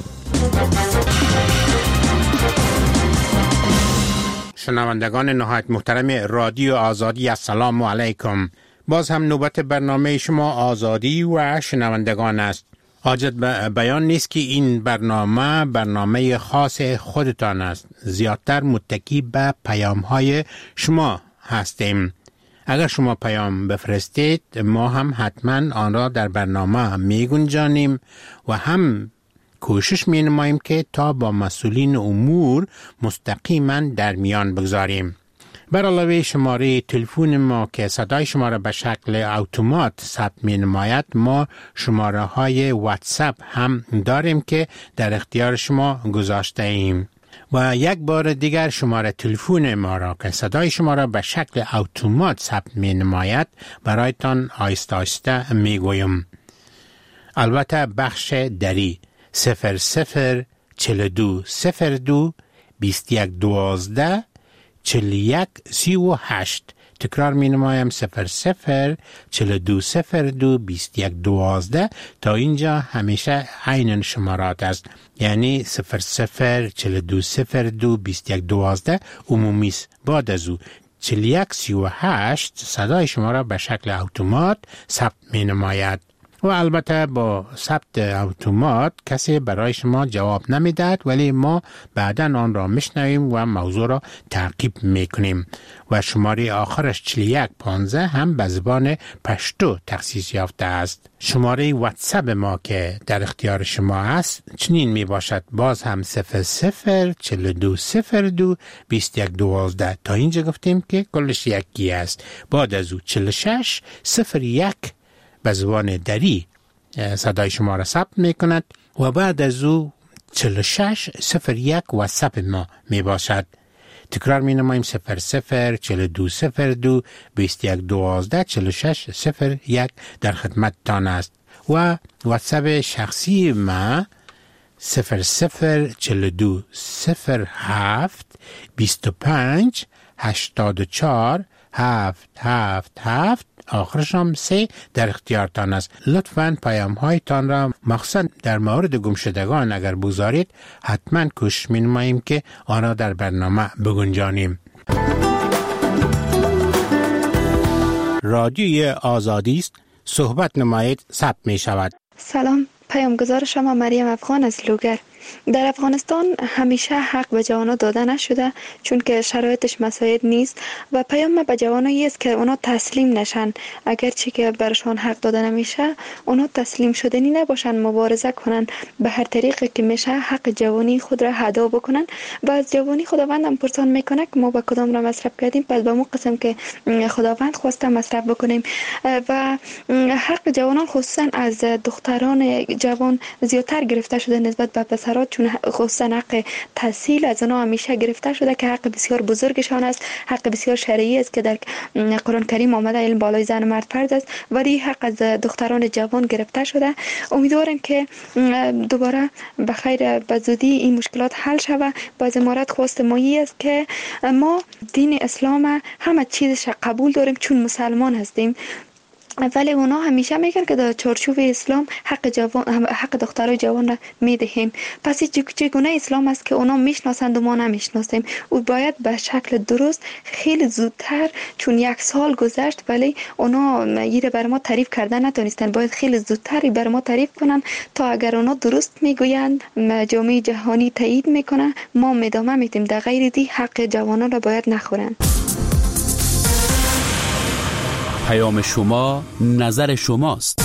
شنوندگان نهایت محترم رادیو آزادی، السلام علیکم. باز هم نوبت برنامه شما آزادی و شنوندگان است. حاجت به بیان نیست که این برنامه برنامه خاص خودتان است. زیادتر متکی به پیام های شما هستیم. اگر شما پیام بفرستید ما هم حتما آن را در برنامه می گنجانیم و هم کوشش می نماییم که تا با مسئولین امور مستقیما در میان بگذاریم. بر علاوه شماره تلفن ما که صدای شما را به شکل اتومات ثبت می نماید، ما شماره های واتساپ هم داریم که در اختیار شما گذاشته ایم. و یک بار دیگر شماره تلفن ما را که صدای شما را به شکل اتومات ثبت می نماید برایتان آهسته آهسته می گویم. البته بخش دری صفر صفر چل دو صفر دو بیست یک دوازده چل یک سی و هشت. تکرار می نمایم صفر صفر چل دو صفر دو بیست یک دوازده. تا اینجا همیشه عین شمارات است، یعنی صفر صفر چل دو صفر دو بیست یک دوازده عمومی است. بعد از او چل یک سی و هشت صدای شما را به شکل اتومات ثبت می نماید. و البته با ثبت اتومات کسی برای شما جواب نمیدهد، ولی ما بعداً آن را میشنویم و موضوع را تعقیب میکنیم. و شماره آخرش چل یک پانزده هم به زبان پشتو تخصیص یافته است. شماره واتساپ ما که در اختیار شما است چنین می باشد، باز هم صفر صفر چل دو صفر دو بیست یک دوازده. تا اینجا گفتیم که کلش یکی است. بعد از او چل و شش صفر یک به زبان دری صدای شما را ثبت می کند و بعد از او چل و شش صفر یک واتساپ ما می باشد. تکرار می نماییم صفر صفر چل دو صفر دو بیست یک دوازده چل و شش صفر یک در خدمت تان است. و واتساپ شخصی ما صفر صفر چل دو صفر هفت بیست و پنج هشتاد و چهار هفت هفت هفت آخرش هم سه در اختیارتان است. لطفاً پیام هایتان را مخصوصاً در مورد گمشدگان اگر بگذارید حتما کوشش می‌نماییم که آنها در برنامه بگنجانیم. رادیوی آزادی است، صحبت نمایید، ثبت می شود. سلام، پیامگزار شما مریم افغان از لوگر. در افغانستان همیشه حق به جوانان داده نشده چون که شرایطش مساعد نیست و پیام به جوانایی است که اونا تسلیم نشن، اگرچه که برشان حق داده نمیشه اونا تسلیم شدنی نباشن، مبارزه کنن به هر طریقی که میشه حق جوانی خود را ادا بکنن و از جوانی خداوندم پرسان میکنه که ما به کدام را مصرف کردیم، پس به مو قسم که خداوند خواسته مصرف بکنیم. و حق جوانان خصوصا از دختران جوان زیادتر گرفته شده نسبت به پسر، چون خصوصا حق تحصیل از اونا همیشه گرفته شده که حق بسیار بزرگشان است، حق بسیار شرعی است که در قرآن کریم آمده علم بالای زن و مرد فرض است، ولی حق از دختران جوان گرفته شده. امیدوارم که دوباره به خیر به زودی این مشکلات حل شود. باز امارت خواست مایی است که ما دین اسلام همه چیزش قبول داریم چون مسلمان هستیم، ولی اونا همیشه میگن که در چارچوب اسلام حق جوان حق دخترای جوان را میدهیم. پس چگونه اسلام است که اونا میشناسند و ما نمیشناسیم؟ او باید به شکل درست خیلی زودتر، چون یک سال گذشت ولی اونا ایره بر ما تعریف کردن نتونستن، باید خیلی زودتر بر ما تعریف کنن تا اگر اونا درست میگویند جامعه جهانی تایید میکنه ما ادامه میدیم، در غیر دی حق جوانان را باید نخورن. پیام شما نظر شماست.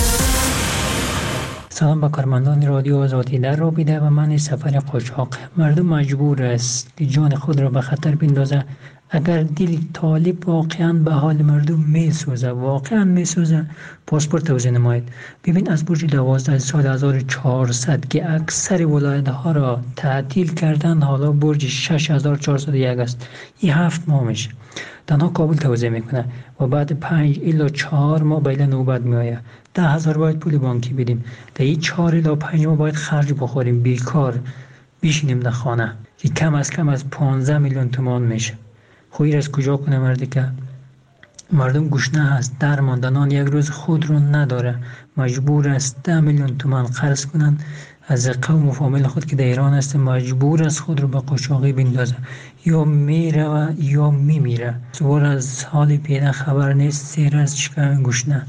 سلام به کارمندان رادیو آزادی. در رابطه با من سفر قاچاق مردم مجبور است که جان خود را به خطر بندازه. اگر دل طالب واقعا به حال مردم میسوزه، واقعا میسوزه، پاسپورت توزیع نماید. ببین از برج دوازده سال هزار و چهارصد که اکثر ولایت ها را تعطیل کردن، حالا برج شش هزار و چهارصد و یک است. این هفت ماه میشه تنها کابل توزیع میکنه و بعد پنج الا چهار ماه بیل نوبت میآید. ده هزار باید پول بانکی بدیم، در این چهار الا پنج ماه باید خرج بخوریم، بیکار بشینیم در خانه که کم از کم از پانزده میلیون تومان میشه. خویر از کجا کنه مردی که مردم گشنه هست، درماندنان یک روز خود رو نداره، مجبور است ده میلیون تومان قرض کنن از قوم و فامیل خود که در ایران است، مجبور است خود رو به قاچاقی بندازه، یا میره و یا میمیره. سوال از حال پیدا خبر نیست، سیر از چکه گشنه.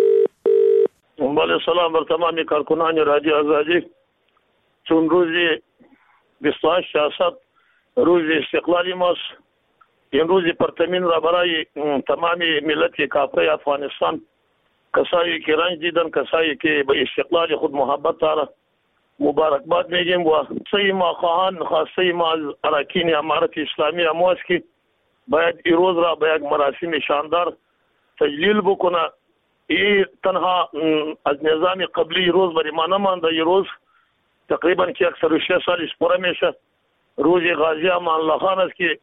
بله سلام بر تمامی کارکنان رادیو آزادی. چون روزی بیست و هشت شهریور روز استقلال ماست، این روز پرتمین را برای تمامی ملت کافر افغانستان، کسایی که رنج دیدن، کسایی که به استقلال خود محبت دارن، مبارکباد میگیم. و سه ما خواهان خواسته ما از اراکین امارت اسلامی امواس که باید این روز را به یک مراسم شاندار تجلیل بکنه. این تنها از نظام قبلی روز برای ما نمانده، این روز تقریبا که اکثر شش سال اسپوره میشه. روز غازی امان الله خان است که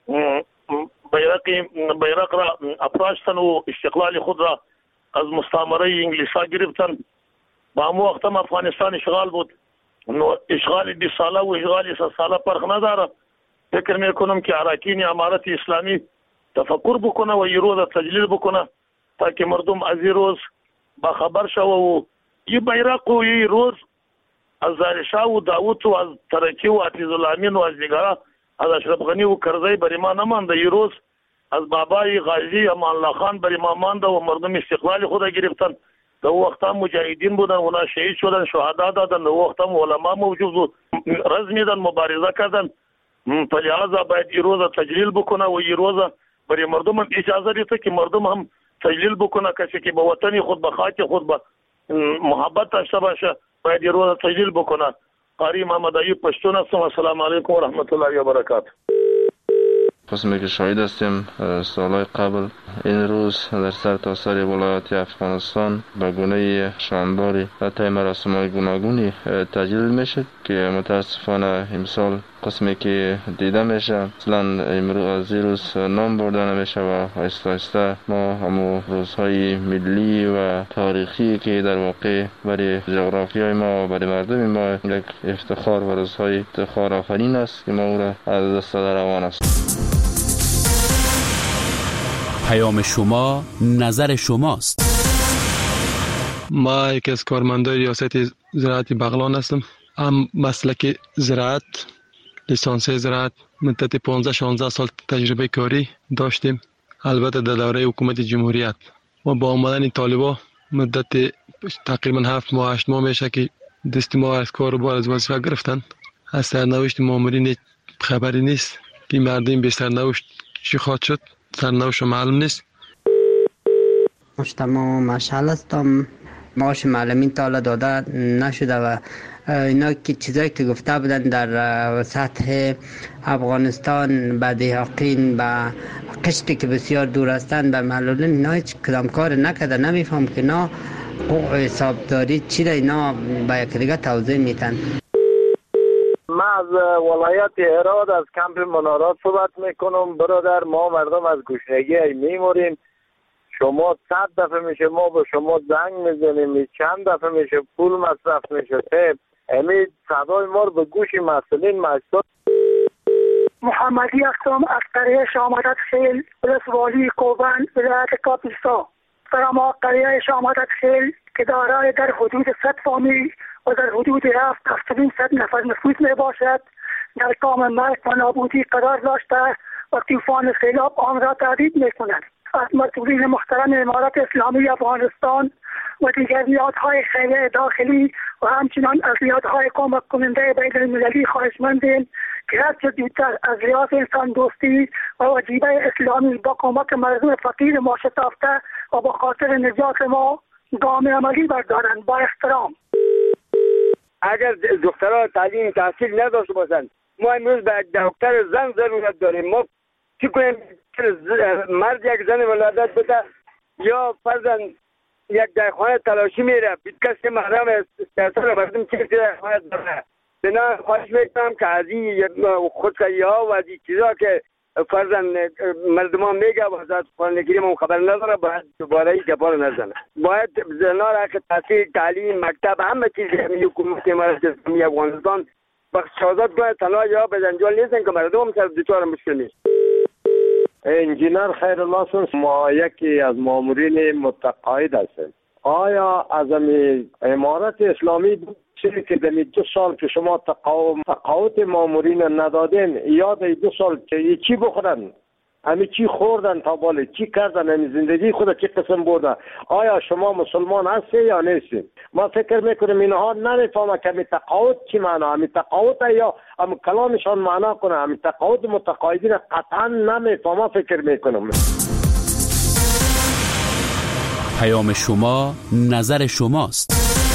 بیرق بیرق را افراشتن و استقلال خود را از مستعمره انگلیسا گرفتن. با همون وقت هم افغانستان اشغال بود. اشغال بیست ساله و اشغال سی ساله فرق نداره. فکر میکنم که اراکین امارت اسلامی تفکر بکنه و این روز تجلیل بکنه تا که مردم از این روز با خبر شوه و این بیرق و این روز از زارشاه و داوود و از ترکی و عزیز الامین و از دیگران، از اشرف غنی و کرزی بر ما نمانده. این روز از بابای غازی امان الله خان بر ما مانده و مردم استقلال خود گرفتن. در وقت هم مجاهدین بودن، اونا شهید شدن، شهدا دادن. در وقت هم علما موجود بود، رزمیدن، مبارزه کردن. فلهذا باید این روز تجلیل بکنه و این روز برای مردم هم اجازه دیده که مردم هم تجلیل بکنه. کسی که به وطن خود، به خاک خود به محبت داشته باشه باید این روز تجلیل بکنه. قاری محمد ایوب پشتون هستم. السلام علیکم و رحمت الله و برکاته. قسمی که شاهد هستیم سالهای قبل این روز در سر تا سر ولایات افغانستان به گونه شانداری و طی مراسم‌های گوناگونی تجلیل میشه که متاسفانه امسال قسمی که دیده میشه اصلا امروز از این روز نام برده نمیشه و آهسته آهسته ما همو روزهای ملی و تاریخی که در واقع برای جغرافیای ما و برای مردم ما یک افتخار و روزهای افتخار آفرین است که ما او را از دست در روان است. پیام شما نظر شماست. ما یکی از کارمندان ریاست زراعت بغلان هستم. هم مسلک زراعت، لیسانس زراعت، مدت پانزده شانزده سال تجربه کاری داشتیم. البته در دوره حکومت جمهوریت و با آمدن طالبا مدت تقریبا هفت ماه هشت ماه میشه که دست ما از کار و بار از وظیفه گرفتن. از سرنوشت مامورین خبری نیست که مردم به سرنوشت چی خواهد شد، سرنوشت معلوم نیست. مجتمع مشعل هستم. معاش معلمین تا حالا داده نشده و اینا که چیزایی که گفته بودن در سطح افغانستان به دهاقین به قشتی که بسیار دور هستند به معلولین، اینا هیچ کدام کار نکرده. نمیفهم که اینا حقوق حسابداری چی را اینا به یک دیگه توضیح میتن. من از ولایت هرات از کمپ منارات صحبت میکنم. برادر، ما مردم از گشنگی میموریم. شما صد دفعه میشه ما به شما زنگ میزنیم، چند دفعه میشه پول مصرف میشه. امید صدای ما رو به گوش مسئولین مجدد. محمدی اقسام از قریه شامدت خیل ولسوالی کوبن ولایت کاپیستا. در ما قریه شامدت خیل که دارای در حدود صد فامیل و در حدود هفت هفتاد صد نفر نفوذ می باشد، در کام مرگ و نابودی قرار داشته و طوفان سیلاب آن را تهدید می کند. از مسئولین محترم امارت اسلامی افغانستان و دیگر نهادهای خیریه داخلی و همچنان از نهادهای کمک کننده بین المللی خواهشمندیم که هرچه زودتر از ریاض انسان دوستی و وجیبه اسلامی با کمک مردم فقیر ما شتافته و با خاطر نجات ما گام عملی بردارند. با احترام. اگر دخترها تعلیم تحصیل نداشته باشند، ما امروز به دکتر زن ضرورت داریم. ما چی کنیم؟ مرد یک زن ولادت بده یا فرزن یک در خانه تلاشی میره، بیت کسی محرم استرسال مردم چیزی در خانه داره. بنا خواهش میکنم که از این خودکایی ها و از این چیزا که فرزن مردم ها میگه و از قرآن کریم هم خبر نداره، باید دوباره این گپا رو نزنه. باید زنها را که تحصیل، تعلیم، مکتب، همه چیز همین حکومت امارت اسلامی افغانستان بخش آزاد کنه. تنها یا به جنجال نیستن که مردم هم سر دچار مشکل نیست. انجینر خیرالله سنس، ما یکی از مامورین متقاعد هستیم. آیا از امارت اسلامی چیزی که در دو سال که شما تقاعد مامورین ندادین، یاد دو سال که چی بخورن، همه چی خوردن تا بالا چی کردن، همه زندگی خود چی قسم بودن؟ آیا شما مسلمان هستی یا نیستی؟ ما فکر میکنیم اینها نمیفهمه که همین تقاعد چی معنا، همین تقاعد یا هم کلامشان معنا کنه. همین تقاعد متقاعدین قطعا نمیفهمه. فکر میکنم. پیام شما نظر شماست.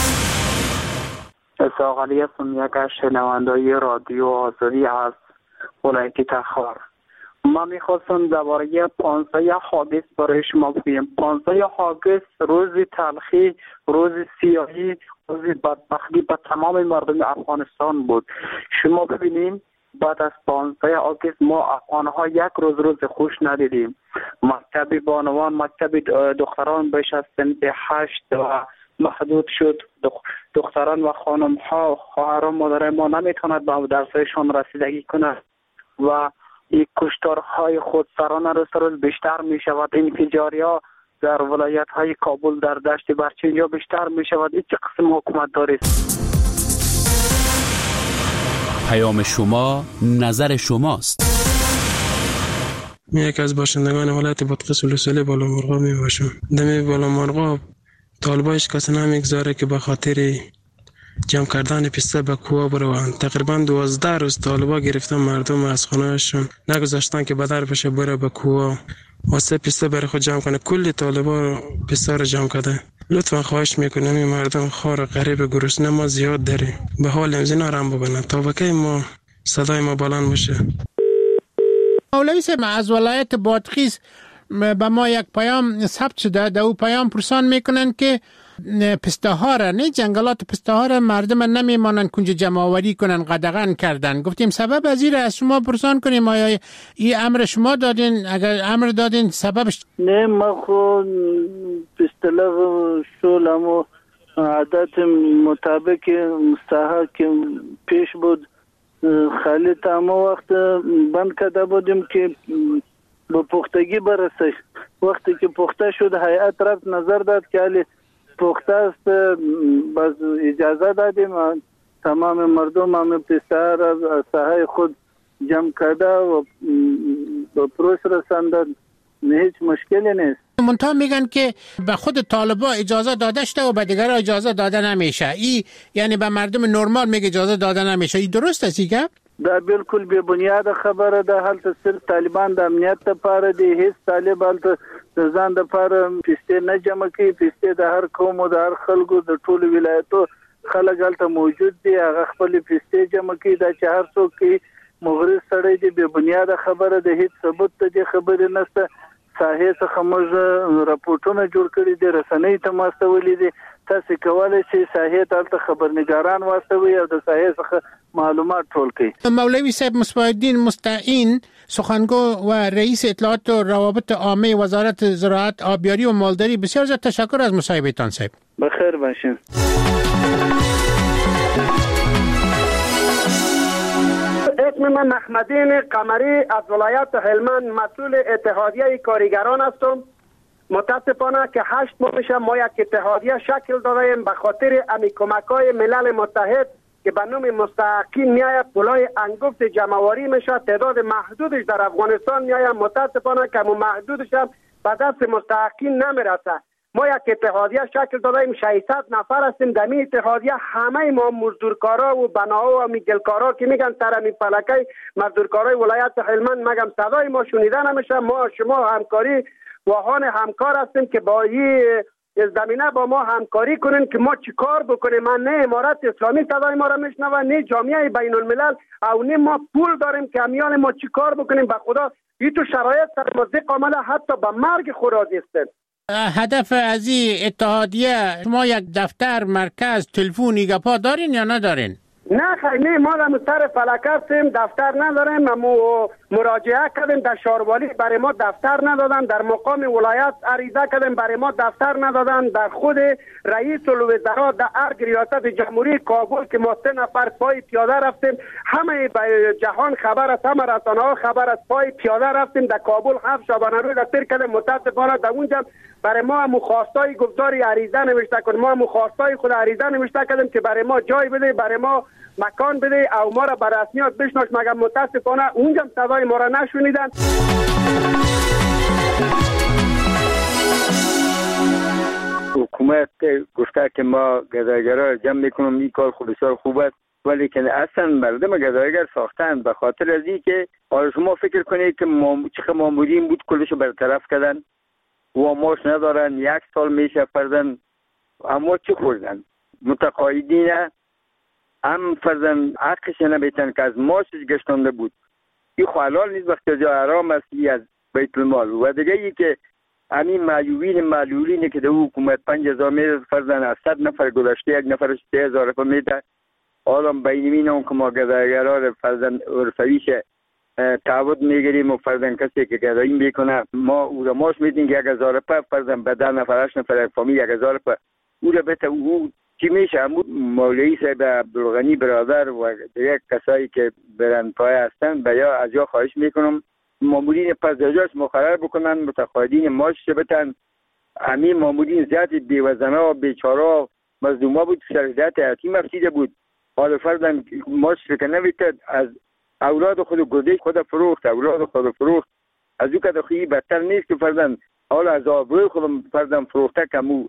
اسحاق علی هستم، یک از شنونده‌های رادیو آزادی از ولایت تخار. ما میخواستم درباره پانزده حادث برای شما بگویم. پانزده حادث روز تلخی، روز سیاهی، روز بدبختی به تمام مردم افغانستان بود. شما ببینیم بعد از پانزده آگوست ما افغانها یک روز روز خوش ندیدیم. مکتب بانوان، مکتب دختران بیش از سنت هشت و محدود شد. دختران و خانم ها، خواهران، مادران ما نمیتوند به درسشان رسیدگی کنند و این کشتارهای خودسرانه روز روز بیشتر می شود. انفجاری ها در ولایت های کابل، در دشت برچنجا بیشتر می شود. این چه قسم حکومت داری؟ پیام شما نظر شماست. من یک از باشندگان ولایت بادغیس ولسوالی بالامرغاب می باشم. دمی بالامرغاب طالبایش کسی نمیگذاره که به خاطر جمع کردن پسته به کوه بروند. تقریبا دوازده روز طالبا گرفتن مردم از خانهشون، نگذاشتن که بدر بشه بره به کوه واسه پسته برای خود جمع کنه. کلی طالبا پسته رو جمع کرده. لطفا خواهش میکنم این مردم خار غریب گرسنه ما زیاد داریم، به حال امزینا رم ببینن تا وکی ما صدای ما بلند باشه. مولوی صاحب از ولایت بادغیس به ما یک پیام ثبت شده. در او پیام پرسان میکنن که پسته ها را، نه جنگلات پسته ها را مردم نمیمانن کنج جمع آوری کنن، قدغن کردن. گفتیم سبب از این از شما پرسان کنیم آیا این امر شما دادین؟ اگر امر دادین سببش؟ نه ما خود بستلق شولم و عادت مطابق مستحق که پیش بود خالی تمام وقت بند کرده بودیم که به پختگی برسه وقتی که پخته شد هیئت رفت نظر داد که علی پخته است، باز اجازه دادیم تمام مردم هم پیسته را از ساحه خود جمع کرده و به پروش رساندن. هیچ مشکلی نیست. منتها میگن که به خود طالبا اجازه داده شده و به دیگران اجازه داده نمیشه. ای یعنی به مردم نرمال میگه اجازه داده نمیشه. این درست است که؟ دا بالکل بی بنیاد خبره ده. هلته صرف طالبان د امنیت لپاره دی. هیڅ طالب هلته د ځان لپاره پیسې نه جمع کوي. پیسې د هر قوم او د هر خلکو د ټولو ولایتو خلک هلته موجود دي. هغه خپل پیسې جمع کوي. دا چې هر څوک کوي مغرض سړی دی. بی بنیاد خبره ده. هیڅ ثبوت ته دې خبرې نشته. ساحې څخه موږ راپورټونه جوړ کړي دي، رسنۍ ته واستولي دي. تاسو کولای شئ ساحې ته هلته خبرنګاران واستوي او د ساحې څخه معلومات ټول کړي. مولوی صاحب مصباح الدین مستعین، سخنگو و رئیس اطلاعات و روابط عامه وزارت زراعت، آبیاری و مالداری، بسیار زیاد تشکر از مصاحبهتان صاحب. بخیر باشین. اسم من محمدین قمری از ولایت هلمند، مسئول اتحادیه کارگران هستم. متاسفانه که هشت ماه میشه ما یک اتحادیه شکل دادیم به خاطر امی کمکای ملل متحد که به نام مستحقین میآید پولای انگفت جمعواری میشه. تعداد محدودش در افغانستان میآید. متاسفانه که محدودش هم به دست مستحقین نمیرسه. ما یک اتحادیه شکل دادیم، ششصد نفر هستیم. در این اتحادیه همه ما مزدورکارا و بناها و میگلکارا که میگن ترمی فلکه مزدورکارای ولایت هلمند، مگم صدای ما شنیده نمیشه. ما شما همکاری واهان همکار هستیم که با این زمینه با ما همکاری کنین که ما چی کار بکنیم. من نه امارت اسلامی صدای ما را میشنوه، نه جامعه بین الملل، او نه ما پول داریم که امیان ما چی کار بکنیم. به خدا این تو شرایط سرمزدق آمده، حتی به مرگ خورا دیستن. هدف از این اتحادیه شما یک دفتر، مرکز، تلفن، ایگپا دارین یا ندارین؟ نه خیلی نه، ما در مستر فلکه هستیم، دفتر نداریم. ما مراجعه کردیم در شاروالی، برای ما دفتر ندادن. در مقام ولایت عریضه کردیم، برای ما دفتر ندادن. در خود رئیس الوزراء در ارگ ریاست جمهوری کابل که ما سه نفر پای پیاده رفتیم، همه به جهان خبر است، همه رسانه ها خبر است، پای پیاده رفتیم در کابل. هفت شبانه روز دستگیر کردیم. متاسفانه در اونجا برای ما مخواستای گفتاری عریضه نوشته کردیم. ما مخواستای خود عریضه نوشته کردیم که برای ما جای بده، برای ما مکان بده او ما را بر رسمیات بشناس، مگر متاسفانه اونجا صدای ما را نشنیدن. حکومت گفته که ما گدایگرا را جمع میکنم، این کار خود بسیار خوب است، ولی که اصلا مردم گدایگر ساختن به خاطر از این که حالا شما فکر کنید که چقدر مامورین بود کلشو برطرف کردن و ماش ندارن. یک سال میشه فردن اما چی خوردن؟ متقاعدین هم فرزن حقش نمیتن که از ماشش گشتانده بود. این حلال نیست وقتی جا حرام است از بیت المال. و دیگه ای که همین معیوبین معلولینی که در حکومت پنج هزار میده فرزن از صد نفر گذاشته یک نفرش سه هزار رفت میده. حالا بینمین هم که ما گدایگرار فرزن عرفویش تعود میگیریم و فرزن کسی که گدایی میکنه ما او را ماش میدیم که یک هزار رفت فرزن به ده نفر هشت نفر یک فامیل یک هزار رفت او را بهت او چی میشه. همون مولوی صاحب عبدالغنی برادر و دیگه کسایی که برن پای هستن به یا از یا خواهش میکنم مامورین پزاجاش مقرر بکنن، متقاعدین ماشش بتن. همین مامورین زیاد بیوزنه و بیچاره مظلوما بود، شرایط حیاتی مفسیده بود. حالا فردن ماشش که نویتد از اولاد خود گردش خود فروخت، اولاد خود فروخت. از او که دخویی بدتر نیست که فردن حالا از آبروی خود فردن فروخته کمو.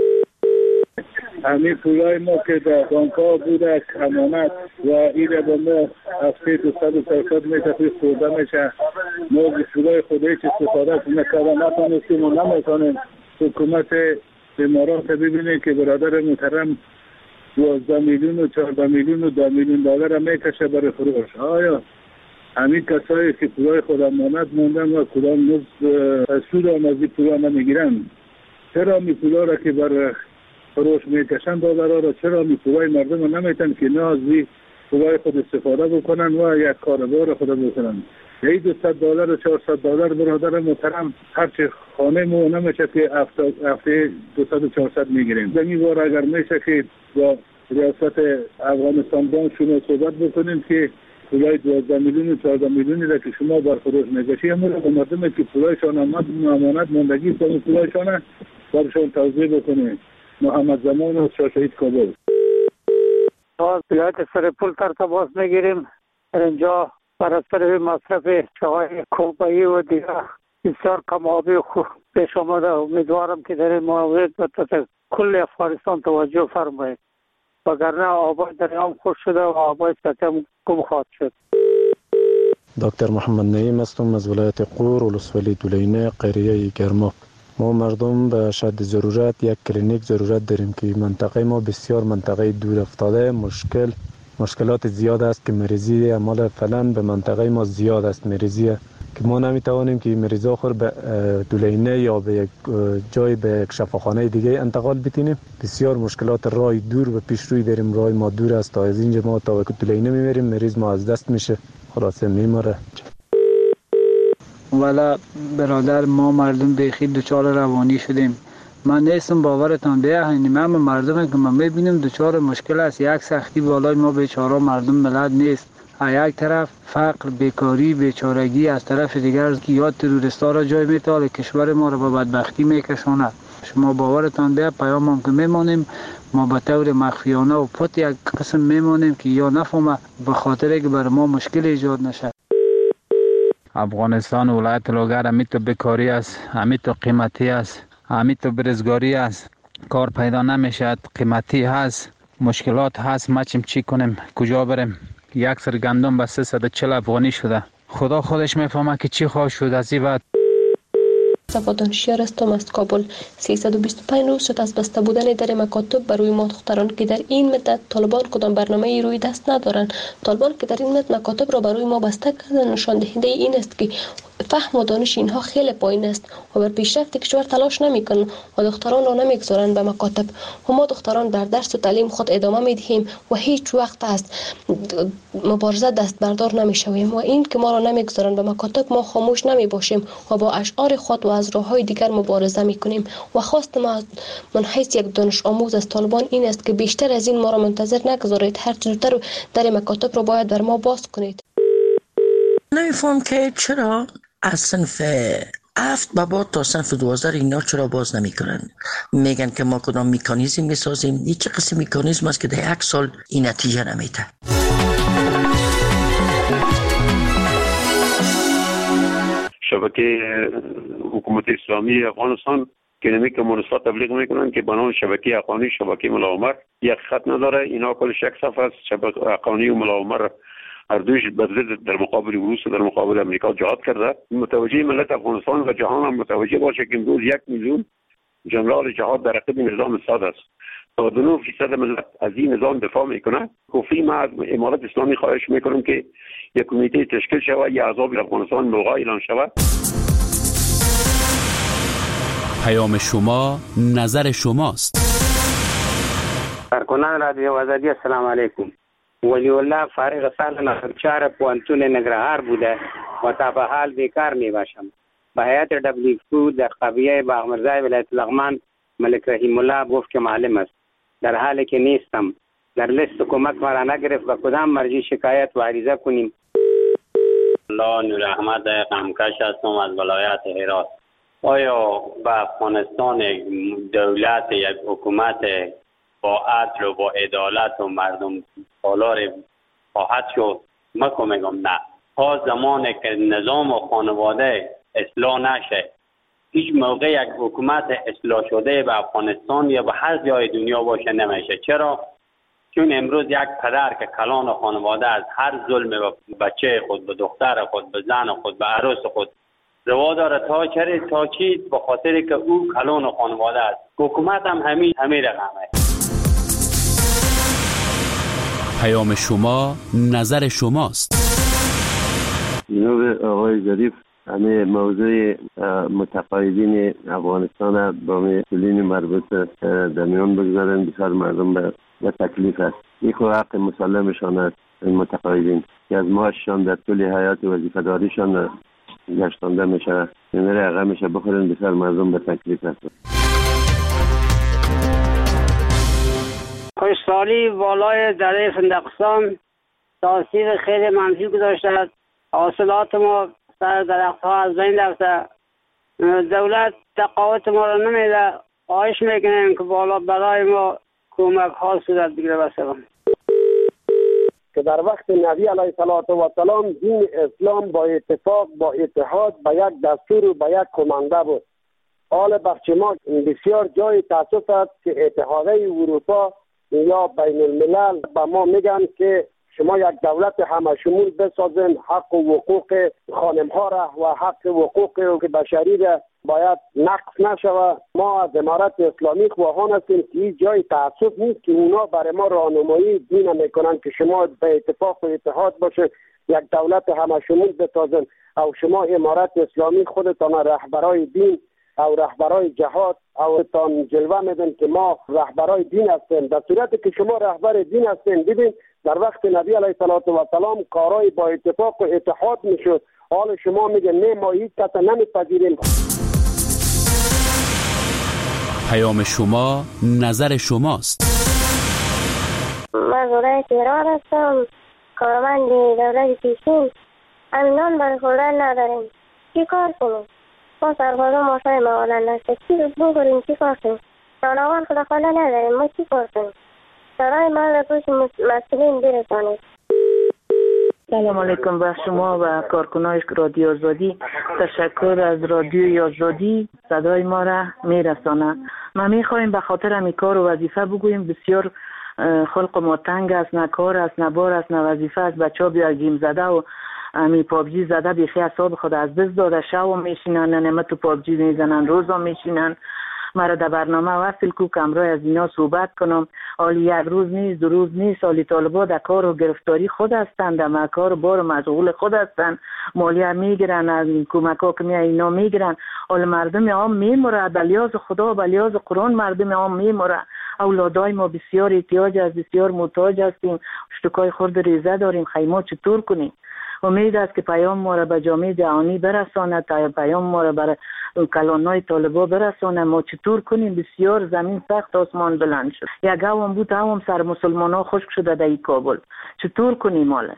همین پولای ما که در بانک ها بوده امانت و این با ما هفته دو صد و سرصد میشه توی خورده میشه. ما پولای خود هیچ استفاده نکردن نتانستیم و نمیتونیم. حکومت امارات ببینه که برادر محترم دوازده میلیون و چهارده میلیون و دو میلیون دلار میکشه برای فروش. آیا همین کسایی که پولای خود امانت موندن و کدام نصف سود هم از این پولا نمیگیرن، چرا می پولا را که بر فروش میکشن دلار را چرا می پولای مردم را نمیتن که نه از این پولای خود استفاده بکنن و یک کاربار خود بکنن؟ یه دویست دلار و چهارصد دلار برادر محترم هرچی خانه مو نمیشه که هفته دویست و چهارصد میگیریم. زمین بار اگر میشه که با ریاست افغانستان بانک شما صحبت بکنیم که پولای دوازده میلیون و چهارده میلیونی را که شما برخوردار نگشی همون را به مردمی که پولایشان آمد امانت ماندگی کنید پولایشان برشان توضیح بکنید. محمد زمان و شاشهید کابل. از ولایت سرپول تر تماس میگیریم. اینجا بر اثر مصرف چای کوبایی و دیگر بسیار کم آبی خوب پیش آمده. امیدوارم که در این مورد به کل افغانستان توجه فرمایید، وگرنه آبای دریام خوش شده و آبای سطح هم کم خواهد شد. دکتر محمد نعیم هستم از ولایت قور ولسوالی دولینه قریه گرما. ما مردم به شدت ضرورت یک کلینیک ضرورت داریم که منطقه ما بسیار منطقه دور افتاده، مشکل مشکلات زیاد است که مریضی عمال فعلا به منطقه ما زیاد است مریضی که ما نمیتوانیم که مریضا خور به دولینه یا به یک جای به یک شفاخانه دیگه انتقال بتینیم. بسیار مشکلات راه دور و پیش روی داریم، راه ما دور است، تا از اینجا ما تا دولینه میبریم مریض ما از دست میشه، خلاصه میمره. والا برادر ما مردم بیخی دچار روانی شدیم. من نیستم باورتان بیه هنیم همه مردم که من میبینیم دچار مشکل است. یک سختی بالای ما بیچاره مردم ملت نیست. یک طرف فقر، بیکاری، بیچارگی، از طرف دیگر یا تروریستا را جای میتاله کشور ما را به بدبختی میکشاند. شما باورتان بیه پیام هم که میمانیم ما به طور مخفیانه و پت یک قسم میمانیم که یا نفهمه به خاطر که بر ما مشکل ایجاد نشه. افغانستان ولایت لوگر همیت تو بیکاری است، همیت تو قیمتی است، همیت تو برزگاری است، کار پیدا نمیشد، قیمتی هست، مشکلات هست. ما چیم چی کنیم؟ کجا بریم؟ یک سر گندم به سیصد و چهل افغانی شده. خدا خودش میفهمه که چی خواهد شد از این بعد. صفا دانشیار هستم از کابل. سیصد و بیست و پنج روز شد از بسته بودن در مکاتب بر روی ما دختران که در این مدت طالبان کدام برنامه روی دست ندارند. طالبان که در این مدت مکاتب را بر روی ما بسته کردن نشان دهنده این است که فهم و دانش اینها خیلی پایین است و بر پیشرفت کشور تلاش نمیکنند و دختران را نمیگذارند به مکاتب. و ما دختران در درس و تعلیم خود ادامه میدهیم و هیچ وقت است مبارزه دست بردار نمیشویم و این که ما را نمیگذارند به مکاتب ما خاموش نمیباشیم و با اشعار خود و از راههای دیگر مبارزه میکنیم. و خواست ما من حیث یک دانش آموز از طالبان این است که بیشتر از این ما را منتظر نگذارید، هر زودتر در مکاتب را باید بر ما باز کنید. نمیفهم که چرا از صنف هفت به بعد تا صنف دوازده اینا چرا باز نمی کنن؟ میگن که ما کدام میکانیزم میسازیم. این چه قسم میکانیزم است که در یک سال این نتیجه نمیده؟ شبکه حکومت اسلامی افغانستان که نمی که منصفات تبلیغ میکنن که بنام شبکه حقانی شبکه ملاومر یک خط نداره. اینا کلش یک صفحه است. شبکه حقانی و ملاومر هر دویش بدرد در مقابل روس و در مقابل امریکا جهاد کرده. متوجه ملت افغانستان و جهان هم متوجه باشه که امروز یک میلیون جنرال جهاد در رقب نظام اسد است. تا دو فیصد ملت از این نظام دفاع میکنه. گفتی ما از امارت اسلامی خواهش میکنم که یک کمیته تشکیل شود، یا عذاب افغانستان ملغا اعلان شود. پیام شما نظر شماست. کارکنان رادیو آزادی السلام علیکم. ولی الله فارغ سال نخچار پوانتون نگرهار بوده و تا به حال بیکار می باشم. به هیئت دبلیو در قبیه باغمرزای ولایت لغمان ملک رحیم الله گفت که معلم است، در حالی که نیستم. در لیست کمک مرا نگرفت و کدام مرجع شکایت و عریضه کنیم؟ الله نور احمد قمکش هستم از ولایت هرات. آیا به افغانستان دولت یک حکومت با عدل و با عدالت و مردم سالار خواهد شد؟ من که میگم نه. تا زمانی که نظام و خانواده اصلاح نشه، هیچ موقع یک حکومت اصلاح شده به افغانستان یا به هر جای دنیا باشه نمیشه. چرا؟ چون امروز یک پدر که کلان خانواده از هر ظلم به بچه خود، به دختر خود، به زن خود، به عروس خود روا داره تا چه تا چی؟ به خاطر که او کلان خانواده است. حکومت هم همین همین رقمه. پیام شما نظر شماست. جناب آقای ظریف، همه موضوع متقاعدین افغانستان با مسئولین مربوط در میان بگذارن. بسیار مردم به تکلیف است. این خود حق مسلمشان است. این متقاعدین که از معاششان در طول حیات وظیفه‌داریشان گشتانده میشه، این رقم میشه بخورن. بسیار مردم به تکلیف است. خوشسالی والای دره فندقستان تاثیر خیلی منفی گذاشته. حاصلات ما سر درخت ها از بین رفته. دولت تقاوت ما را نمیده. خواهش میکنیم که بالا برای ما کمک ها صورت بگیره. بسیارم که در وقت نبی علیه السلام دین اسلام با اتفاق با اتحاد به یک دستور و به یک کمانده بود. حال بخش ما بسیار جای تاسف است که اتحادیه اروپا یا بین الملل به ما میگن که شما یک دولت همه شمول بسازین، حق و حقوق خانم ها را و حق و حقوق بشری را باید نقص نشوه. ما از امارت اسلامی خواهان هستیم که این جای تعصب نیست که اونا برای ما راهنمایی دین میکنن که شما به اتفاق و اتحاد باشه، یک دولت همه شمول بسازین او شما امارت اسلامی خودتان رهبرای دین او رهبرای جهاد او تان جلوه میدن که ما رهبرای دین هستیم. در صورتی که شما رهبر دین هستین، ببین در وقت نبی علیه السلام کارای با اتفاق و اتحاد میشد. حال شما میگه نه ما هیچ کس نمیپذیریم. پیام شما نظر شماست. من زوره تهران هستم، کارمند دولت پیشین. امینان برای خوردن نداریم، چی کار کنیم؟ ما سربازا ماشای موالن نسته، چی بگوریم چی کار کنیم؟ جانوان خداخواله نداریم، ما چی کار کنیم؟ سرای ما را پوش مسئولین برسانید. سلام علیکم به شما و کارکنای رادیو آزادی. تشکر از رادیو آزادی صدای ما را میرسانه. ما میخوایم به خاطر همی کار و وظیفه بگوییم. بسیار خلق ما تنگ است، نه کار است، نه بار است، نه وظیفه است. بچه ها بیا گیم زده و امی پابجی زده بیخی اصاب خود از دست داده. شو میشینن، نمه تو پابجی میزنن، روزا میشینن. مرا در برنامه وصل کو کمرای از اینا صحبت کنم. حالی یک روز نیست، دو روز نیست. حالی طالبا در کار و گرفتاری خود هستند، در کار بار مشغول خود هستند. مالیه میگیرن، از این کمک ها که میای اینا میگیرن. حال مردم عام میموره، بلیاز خدا بلیاز قرآن مردم عام میموره. اولادای ما بسیار احتیاج از بسیار محتاج هستیم. اشتکای خورد ریزه داریم. خیمه چطور کنیم؟ امید است که پیام ما را به جامعه جهانی برساند، تا پیام ما را بر کلانای طالبا برساند. ما چطور کنیم؟ بسیار زمین سخت، آسمان بلند شد. یک هم بود هم سر مسلمان ها خشک شده در کابل. چطور کنیم حالا؟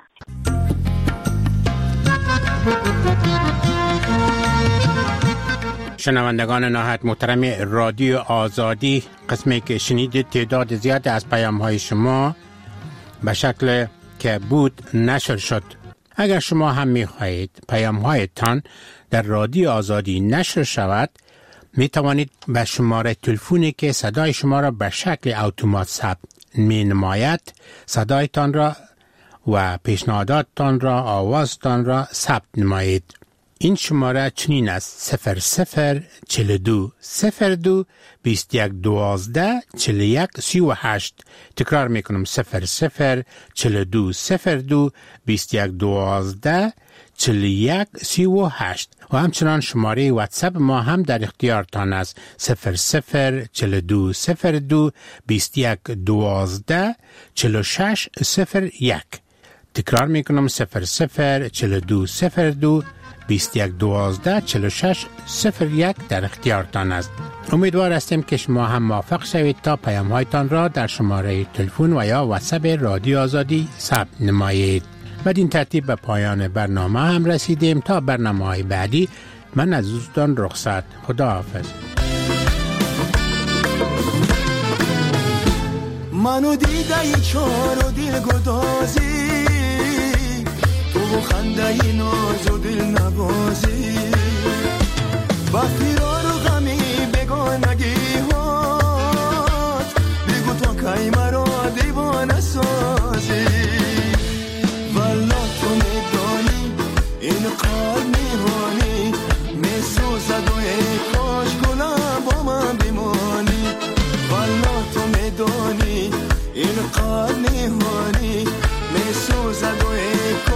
شنوندگان نهایت محترم رادیو آزادی، قسمی که شنیدید تعداد زیاد از پیام های شما به شکل که بود نشر شد. اگر شما هم می خواهید پیام هایتان در رادیو آزادی نشر شود، می توانید به شماره تلفنی که صدای شما را به شکل اتومات ثبت می نماید صدایتان را و پیشنهاداتتان را، آوازتان را ثبت نمایید. این شماره چنین است: صفر صفر چل دو صفر دو بیست یک دوازده چل یک سی و هشت. تکرار میکنم: صفر صفر چل دو صفر دو بیست یک دوازده چل یک سی و هشت. و همچنان شماره واتساپ ما هم در اختیارتان است: صفر صفر چل دو صفر دو بیست یک دوازده چل شش صفر یک. تکرار میکنم: صفر صفر چل دو صفر دو بیست یک دوازده چل شش صفر یک در اختیارتان است. امیدوار هستیم که شما هم موافق شوید تا پیام هایتان را در شماره تلفن و یا واتساپ رادیو آزادی ثبت نمایید. بدین ترتیب به پایان برنامه هم رسیدیم. تا برنامه های بعدی من از دوستان رخصت. خدا حافظ. منو دیده ای چار و دل گدازی، تو خنده ای ناز و دل نبازی، با فیرار و غمی بگانگی هات، بگو تا کی مرا دیوانه سازی. والا تو میدانی این قلب میهانی میسوزد و ای کاش گلم با من بمانی. والا تو میدانی این قلب میهانی میسوزد و ای